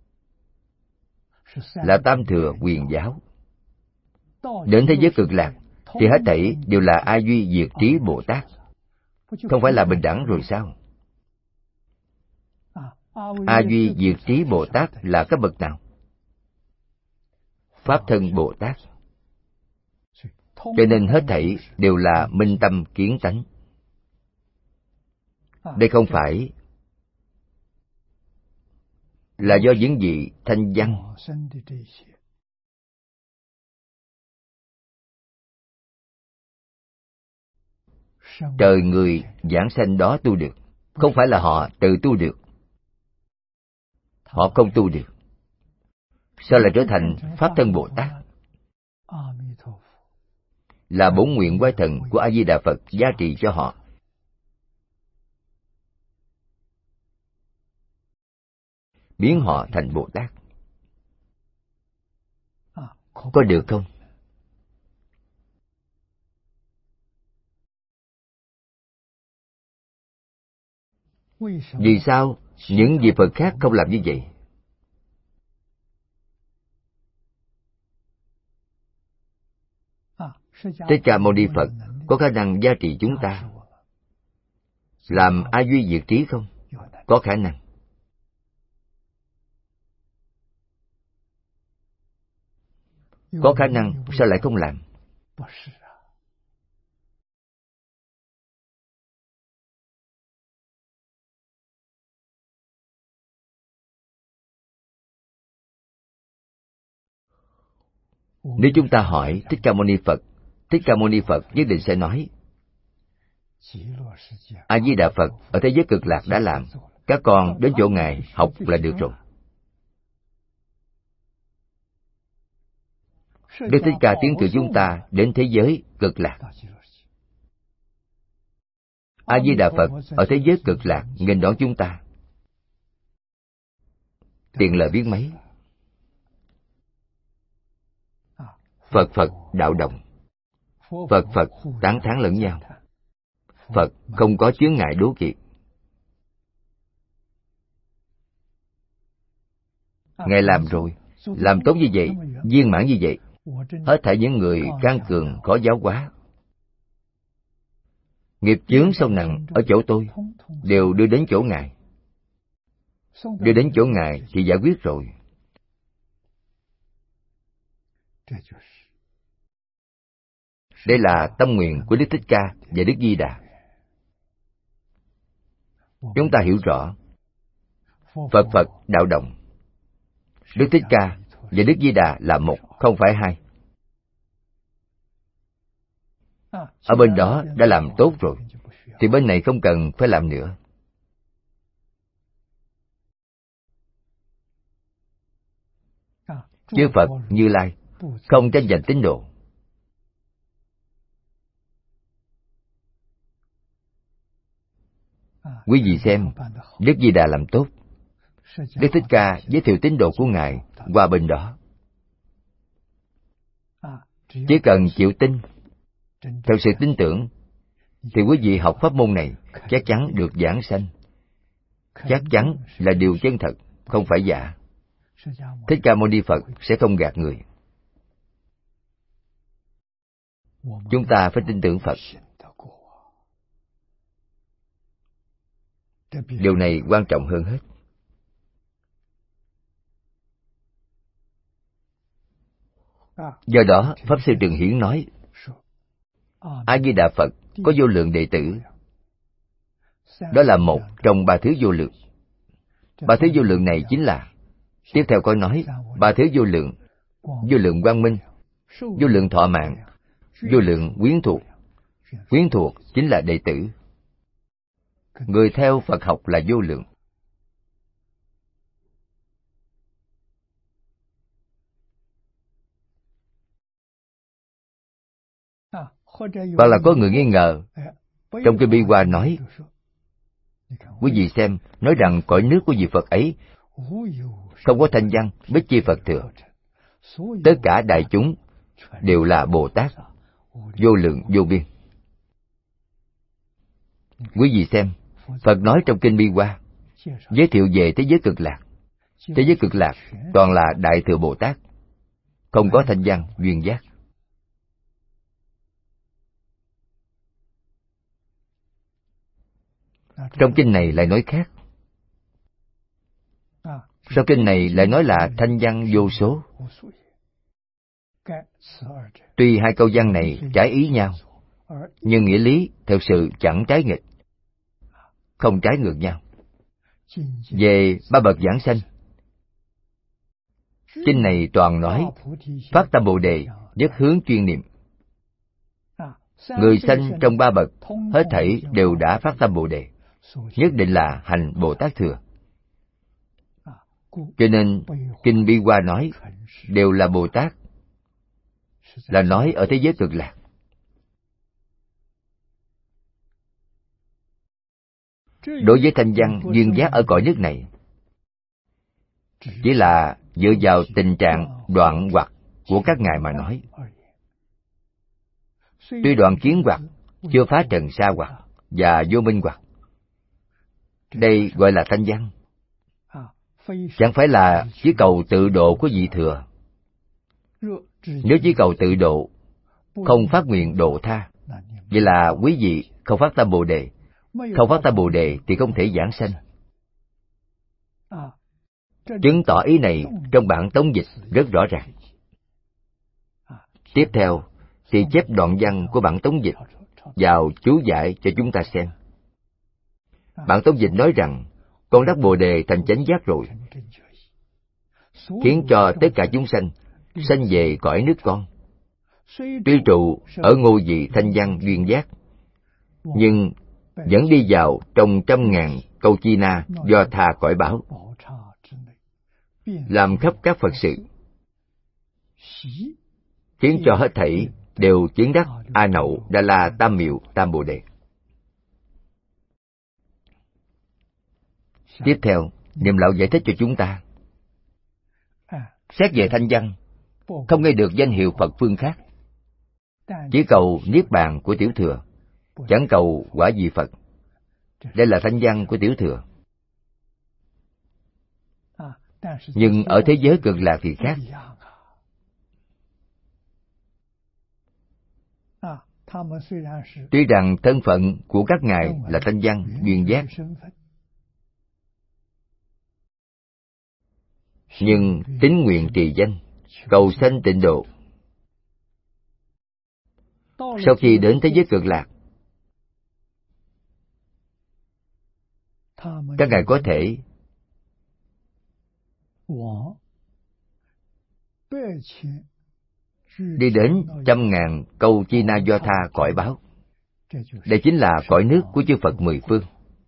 là tam thừa quyền giáo, đến thế giới cực lạc thì hết thảy đều là A Duy Diệt Trí Bồ Tát. Không phải là bình đẳng rồi sao? A Duy Diệt Trí Bồ Tát là cấp bậc nào? Pháp thân Bồ Tát. Cho nên hết thảy đều là minh tâm kiến tánh. Đây không phải là do những vị thanh văn trời người giảng sanh đó tu được. Không phải là họ tự tu được. Họ không tu được. Sao lại trở thành Pháp thân Bồ Tát? Là bốn nguyện quái thần của A Di Đà Phật gia trì cho họ. Biến họ thành Bồ Tát. Có được không? Vì sao những vị Phật khác không làm như vậy? Thích Ca Mâu Ni Phật có khả năng gia trì chúng ta làm A Duy Diệt Trí không? Có khả năng. Có khả năng, sao lại không làm? Nếu chúng ta hỏi Thích Ca Mâu Ni Phật, Thích Ca Mâu Ni Phật nhất định sẽ nói A Di Đà Phật ở thế giới cực lạc đã làm, các con đến chỗ Ngài học là được rồi. Đức Thích Ca tiến cử chúng ta đến thế giới cực lạc. A Di Đà Phật ở thế giới cực lạc nghênh đón chúng ta. Tiện lợi biết mấy. Phật Phật đạo đồng. Phật Phật tán thán lẫn nhau. Phật không có chướng ngại đố kỵ. Ngài làm rồi, làm tốt như vậy, viên mãn như vậy, hết thảy những người can cường có giáo hóa, nghiệp chướng sâu nặng ở chỗ tôi đều đưa đến chỗ Ngài. Đưa đến chỗ Ngài thì giải quyết rồi. Đây là tâm nguyện của Đức Thích Ca và Đức Di Đà. Chúng ta hiểu rõ Phật Phật đạo đồng, Đức Thích Ca và Đức Di Đà là một, không phải hai. Ở bên đó đã làm tốt rồi thì bên này không cần phải làm nữa. Chư Phật Như Lai không tranh giành tín đồ. Quý vị xem, Đức Di Đà làm tốt, Đức Thích Ca giới thiệu tín đồ của Ngài qua bên đó. Chỉ cần chịu tin, theo sự tin tưởng, thì quý vị học pháp môn này chắc chắn được giảng sanh. Chắc chắn là điều chân thật, không phải giả. Thích Ca Mâu Ni Phật sẽ không gạt người. Chúng ta phải tin tưởng Phật. Điều này quan trọng hơn hết. Do đó, Pháp Sư Trường Hiển nói, A Di Đà Phật có vô lượng đệ tử. Đó là một trong ba thứ vô lượng. Ba thứ vô lượng này chính là, tiếp theo có nói, ba thứ vô lượng: vô lượng quang minh, vô lượng thọ mạng, vô lượng quyến thuộc. Quyến thuộc chính là đệ tử. Người theo Phật học là vô lượng. Hoặc là có người nghi ngờ, trong kinh Bi Hoa nói, quý vị xem, nói rằng cõi nước của vị Phật ấy không có thanh văn, bích chi Phật thừa. Tất cả đại chúng đều là Bồ Tát, vô lượng vô biên. Quý vị xem, Phật nói trong kinh Bi Hoa, giới thiệu về thế giới cực lạc. Thế giới cực lạc toàn là Đại Thừa Bồ Tát, không có thanh văn, duyên giác. Trong kinh này lại nói khác. Sau kinh này lại nói là thanh văn vô số. Tuy hai câu văn này trái ý nhau, nhưng nghĩa lý thật sự chẳng trái nghịch, không trái ngược nhau. Về ba bậc giảng sanh, kinh này toàn nói phát tâm Bồ Đề, nhất hướng chuyên niệm. Người sanh trong ba bậc hết thảy đều đã phát tâm Bồ Đề, nhất định là hành Bồ Tát thừa. Cho nên kinh Bi Hoa nói đều là Bồ Tát, là nói ở thế giới cực lạc. Đối với thanh văn duyên giác ở cõi nước này, chỉ là dựa vào tình trạng đoạn hoặc của các ngài mà nói. Tuy đoạn kiến hoặc, chưa phá trần sa hoặc và vô minh hoặc. Đây gọi là thanh văn, chẳng phải là chỉ cầu tự độ của vị thừa. Nếu chỉ cầu tự độ, không phát nguyện độ tha, vậy là quý vị không phát tâm Bồ Đề. Không phát tâm Bồ Đề thì không thể giảng sanh. Chứng tỏ ý này trong bản tống dịch rất rõ ràng. Tiếp theo thì chép đoạn văn của bản tống dịch vào chú giải cho chúng ta xem. Bản tống dịch nói rằng, con đắc Bồ Đề thành chánh giác rồi, khiến cho tất cả chúng sanh sanh về cõi nước con. Tuy trụ ở ngôi vị thanh văn duyên giác, nhưng vẫn đi vào trong trăm ngàn câu chi na do tha cõi báo, làm khắp các Phật sự, khiến cho hết thảy đều chứng đắc A Nậu Đa La Tam Miệu Tam Bồ Đề. Tiếp theo, Niệm Lão giải thích cho chúng ta. Xét về thanh văn, không nghe được danh hiệu Phật phương khác, chỉ cầu niết bàn của tiểu thừa, chẳng cầu quả vị Phật. Đây là thanh văn của tiểu thừa. Nhưng ở thế giới cực lạc thì khác. Tuy rằng thân phận của các ngài là thanh văn duyên giác, nhưng tín nguyện trì danh, cầu sanh tịnh độ. Sau khi đến thế giới cực lạc, các ngài có thể đi đến trăm ngàn câu chi na do tha cõi báo. Đây chính là cõi nước của chư Phật mười phương.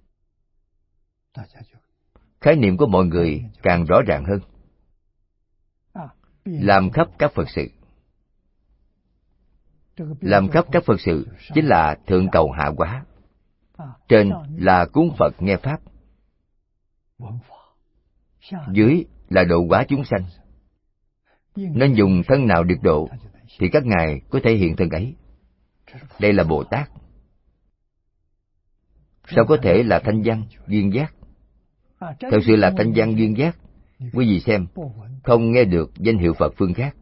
Khái niệm của mọi người càng rõ ràng hơn. Làm khắp các Phật sự. Làm khắp các Phật sự chính là thượng cầu hạ hóa. Trên là cúng Phật nghe Pháp, dưới là độ hóa chúng sanh. Nên dùng thân nào được độ thì các ngài có thể hiện thân ấy. Đây là Bồ Tát. Sao có thể là thanh văn duyên giác? Thật sự là thanh văn duyên giác. Quý vị xem, không nghe được danh hiệu Phật phương khác,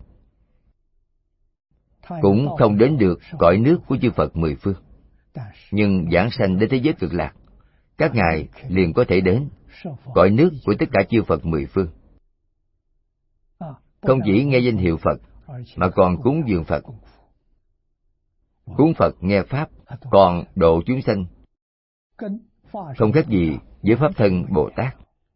cũng không đến được cõi nước của chư Phật mười phương, nhưng giảng sanh đến thế giới cực lạc, các ngài liền có thể đến cõi nước của tất cả chư Phật mười phương. Không chỉ nghe danh hiệu Phật, mà còn cúng dường Phật. Cúng Phật nghe Pháp, còn độ chúng sanh, không khác gì với Pháp thân Bồ Tát.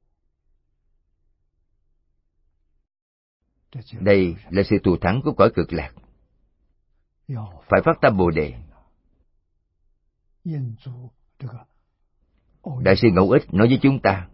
Đây là sự thù thắng của cõi cực lạc. Phải phát tâm Bồ Đề. Đại sư Ngẫu Ích nói với chúng ta,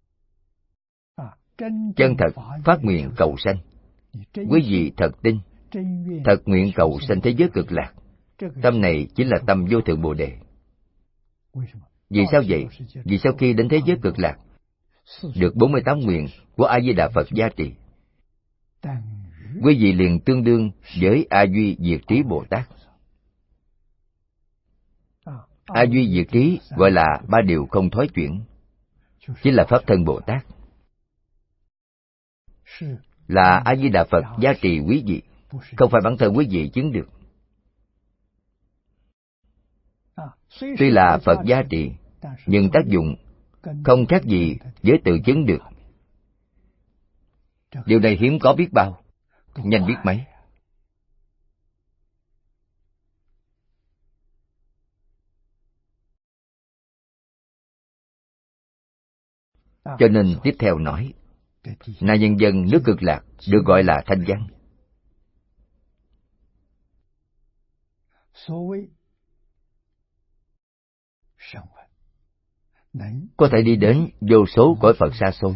chân thật phát nguyện cầu sanh. Quý vị thật tin, thật nguyện cầu sanh thế giới cực lạc. Tâm này chính là tâm vô thượng Bồ Đề. Vì sao vậy? Vì sau khi đến thế giới cực lạc, được bốn mươi tám nguyện của A Di Đà Phật gia trì, quý vị liền tương đương với A Duy Diệt Trí Bồ Tát. A Duy Diệt Trí gọi là ba điều không thoái chuyển, chính là Pháp Thân Bồ Tát. Là A Di Đà Phật gia trì quý vị, không phải bản thân quý vị chứng được. Tuy là Phật gia trì, nhưng tác dụng không khác gì với tự chứng được. Điều này hiếm có biết bao, nhanh biết mấy. Cho nên tiếp theo nói, Na nhân dân nước Cực Lạc được gọi là thanh văn. Có thể đi đến vô số cõi Phật xa xôi,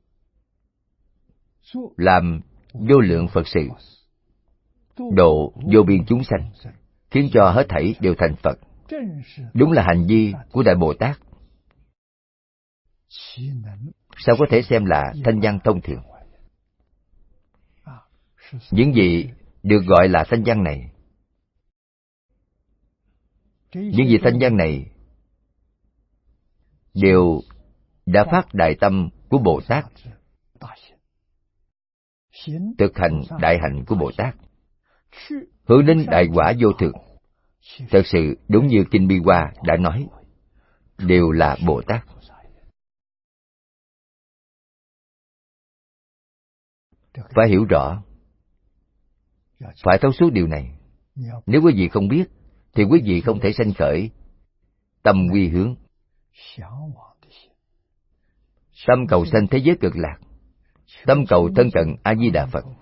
làm vô lượng Phật sự, độ vô biên chúng sanh, khiến cho hết thảy đều thành Phật. Đúng là hành vi của Đại Bồ Tát. Sao có thể xem là thanh văn thông thường? Những gì được gọi là thanh văn này, những gì thanh văn này đều đã phát đại tâm của Bồ Tát, thực hành đại hạnh của Bồ Tát, hướng đến đại quả vô thượng. Thật sự đúng như Kinh Bi Hoa đã nói, đều là Bồ Tát. Phải hiểu rõ, phải thấu suốt điều này. Nếu quý vị không biết, thì quý vị không thể sanh khởi tâm quy hướng, tâm cầu sanh thế giới cực lạc, tâm cầu thân cận A Di Đà Phật.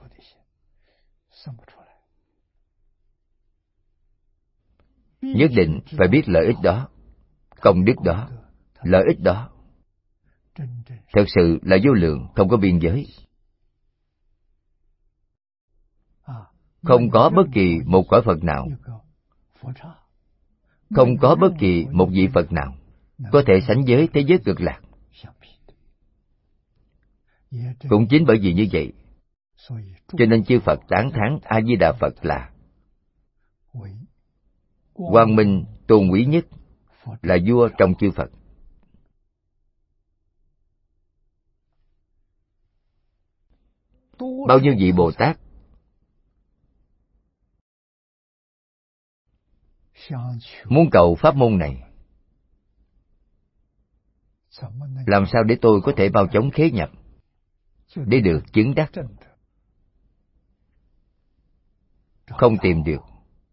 Nhất định phải biết lợi ích đó, công đức đó, lợi ích đó thật sự là vô lượng, không có biên giới. Không có bất kỳ một cõi Phật nào, không có bất kỳ một vị Phật nào có thể sánh với thế giới cực lạc. Cũng chính bởi vì như vậy, cho nên chư Phật tán thán A Di Đà Phật là quang minh tôn quý nhất, là vua trong chư Phật. Bao nhiêu vị Bồ Tát muốn cầu pháp môn này, làm sao để tôi có thể bao chống khế nhập, để được chứng đắc? Không tìm được.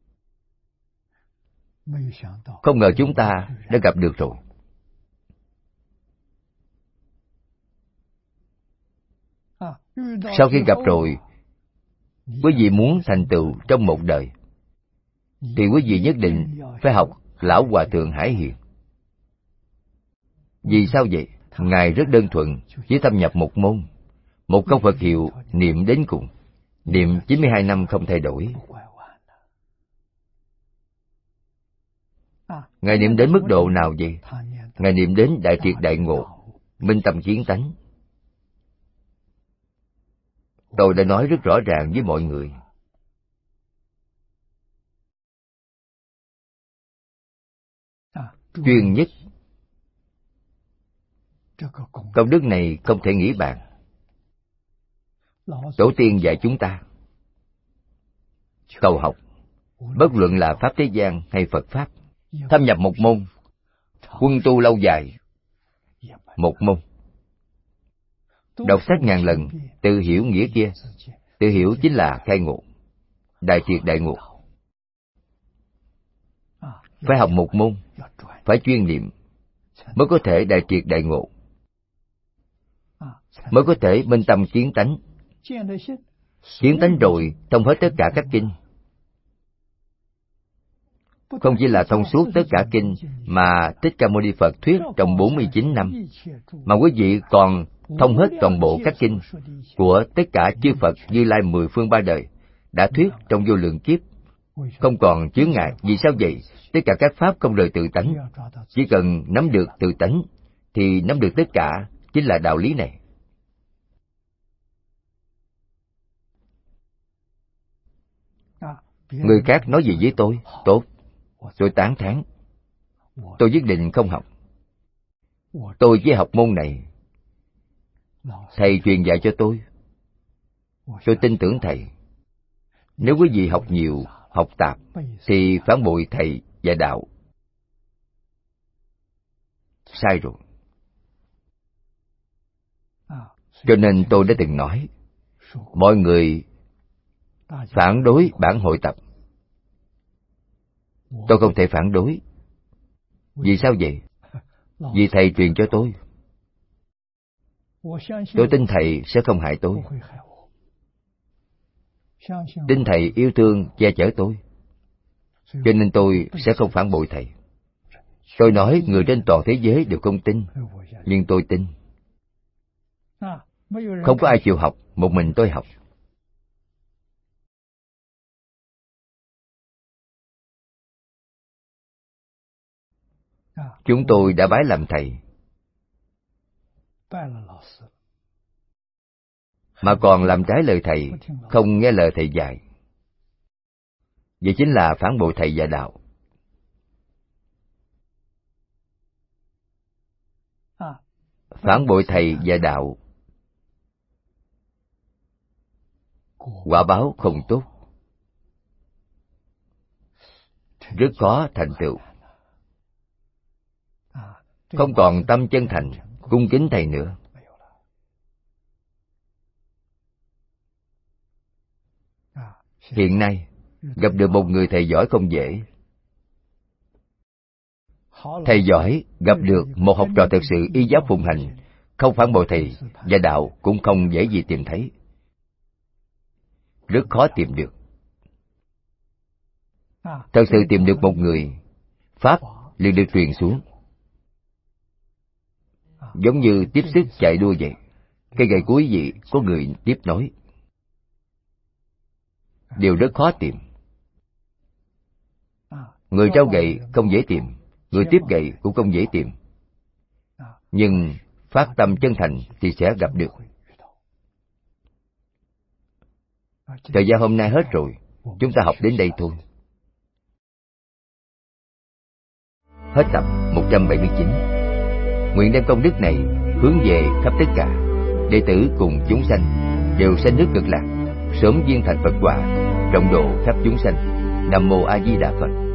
Không ngờ chúng ta đã gặp được rồi. Sau khi gặp rồi, quý vị muốn thành tựu trong một đời, thì quý vị nhất định phải học Lão Hòa Thượng Hải Hiền. Vì sao vậy? Ngài rất đơn thuần, chỉ thâm nhập một môn, một câu Phật hiệu niệm đến cùng, niệm chín mươi hai năm không thay đổi. Ngài niệm đến mức độ nào vậy? Ngài niệm đến đại triệt đại ngộ, minh tâm kiến tánh. Tôi đã nói rất rõ ràng với mọi người. Chuyên nhất. Công đức này không thể nghĩ bàn. Tổ tiên dạy chúng ta cầu học, bất luận là Pháp thế gian hay Phật Pháp, thâm nhập một môn, quân tu lâu dài một môn, đọc sách ngàn lần, tự hiểu nghĩa kia. Tự hiểu chính là khai ngộ, đại triệt đại ngộ. Phải học một môn, phải chuyên niệm, mới có thể đại triệt đại ngộ, mới có thể minh tâm kiến tánh. Kiến tánh rồi, thông hết tất cả các kinh. Không chỉ là thông suốt tất cả kinh mà Thích Ca Mâu Ni Phật thuyết trong bốn mươi chín năm, mà quý vị còn thông hết toàn bộ các kinh của tất cả chư Phật Như Lai mười phương ba đời, đã thuyết trong vô lượng kiếp, không còn chướng ngại. Vì sao vậy? Tất cả các pháp không rời tự tánh. Chỉ cần nắm được tự tánh thì nắm được tất cả, chính là đạo lý này. Người khác nói gì với tôi? Tốt, tôi tán thán. Tôi quyết định không học. Tôi chỉ học môn này. Thầy truyền dạy cho tôi. Tôi tin tưởng thầy. Nếu quý vị học nhiều, học tạp, thì phản bội thầy và đạo. Sai rồi. Cho nên tôi đã từng nói, mọi người phản đối bản hội tập. Tôi không thể phản đối. Vì sao vậy? Vì thầy truyền cho tôi. Tôi tin thầy sẽ không hại tôi. Tin thầy yêu thương che chở tôi. Cho nên tôi sẽ không phản bội thầy. Tôi nói người trên toàn thế giới đều không tin, nhưng tôi tin. Không có ai chịu học, một mình tôi học. Chúng tôi đã bái làm thầy, mà còn làm trái lời thầy, không nghe lời thầy dạy. Vậy chính là phản bội thầy và đạo. Phản bội thầy và đạo, quả báo không tốt, rất khó thành tựu. Không còn tâm chân thành, cung kính thầy nữa. Hiện nay, gặp được một người thầy giỏi không dễ. Thầy giỏi gặp được một học trò thực sự y giáo phụng hành, không phản bội thầy và đạo cũng không dễ gì tìm thấy. Rất khó tìm được. Thật sự tìm được một người, pháp liền được truyền xuống. Giống như tiếp sức chạy đua vậy. Cây gậy cuối vị có người tiếp nối. Điều rất khó tìm. Người trao gậy không dễ tìm, người tiếp gậy cũng không dễ tìm. Nhưng phát tâm chân thành thì sẽ gặp được. Thời gian hôm nay hết rồi, chúng ta học đến đây thôi. Hết tập một trăm bảy mươi chín. Nguyện đem công đức này hướng về khắp tất cả đệ tử cùng chúng sanh đều sanh nước Cực Lạc, sớm viên thành Phật quả, rộng độ khắp chúng sanh. Nam mô A Di Đà Phật.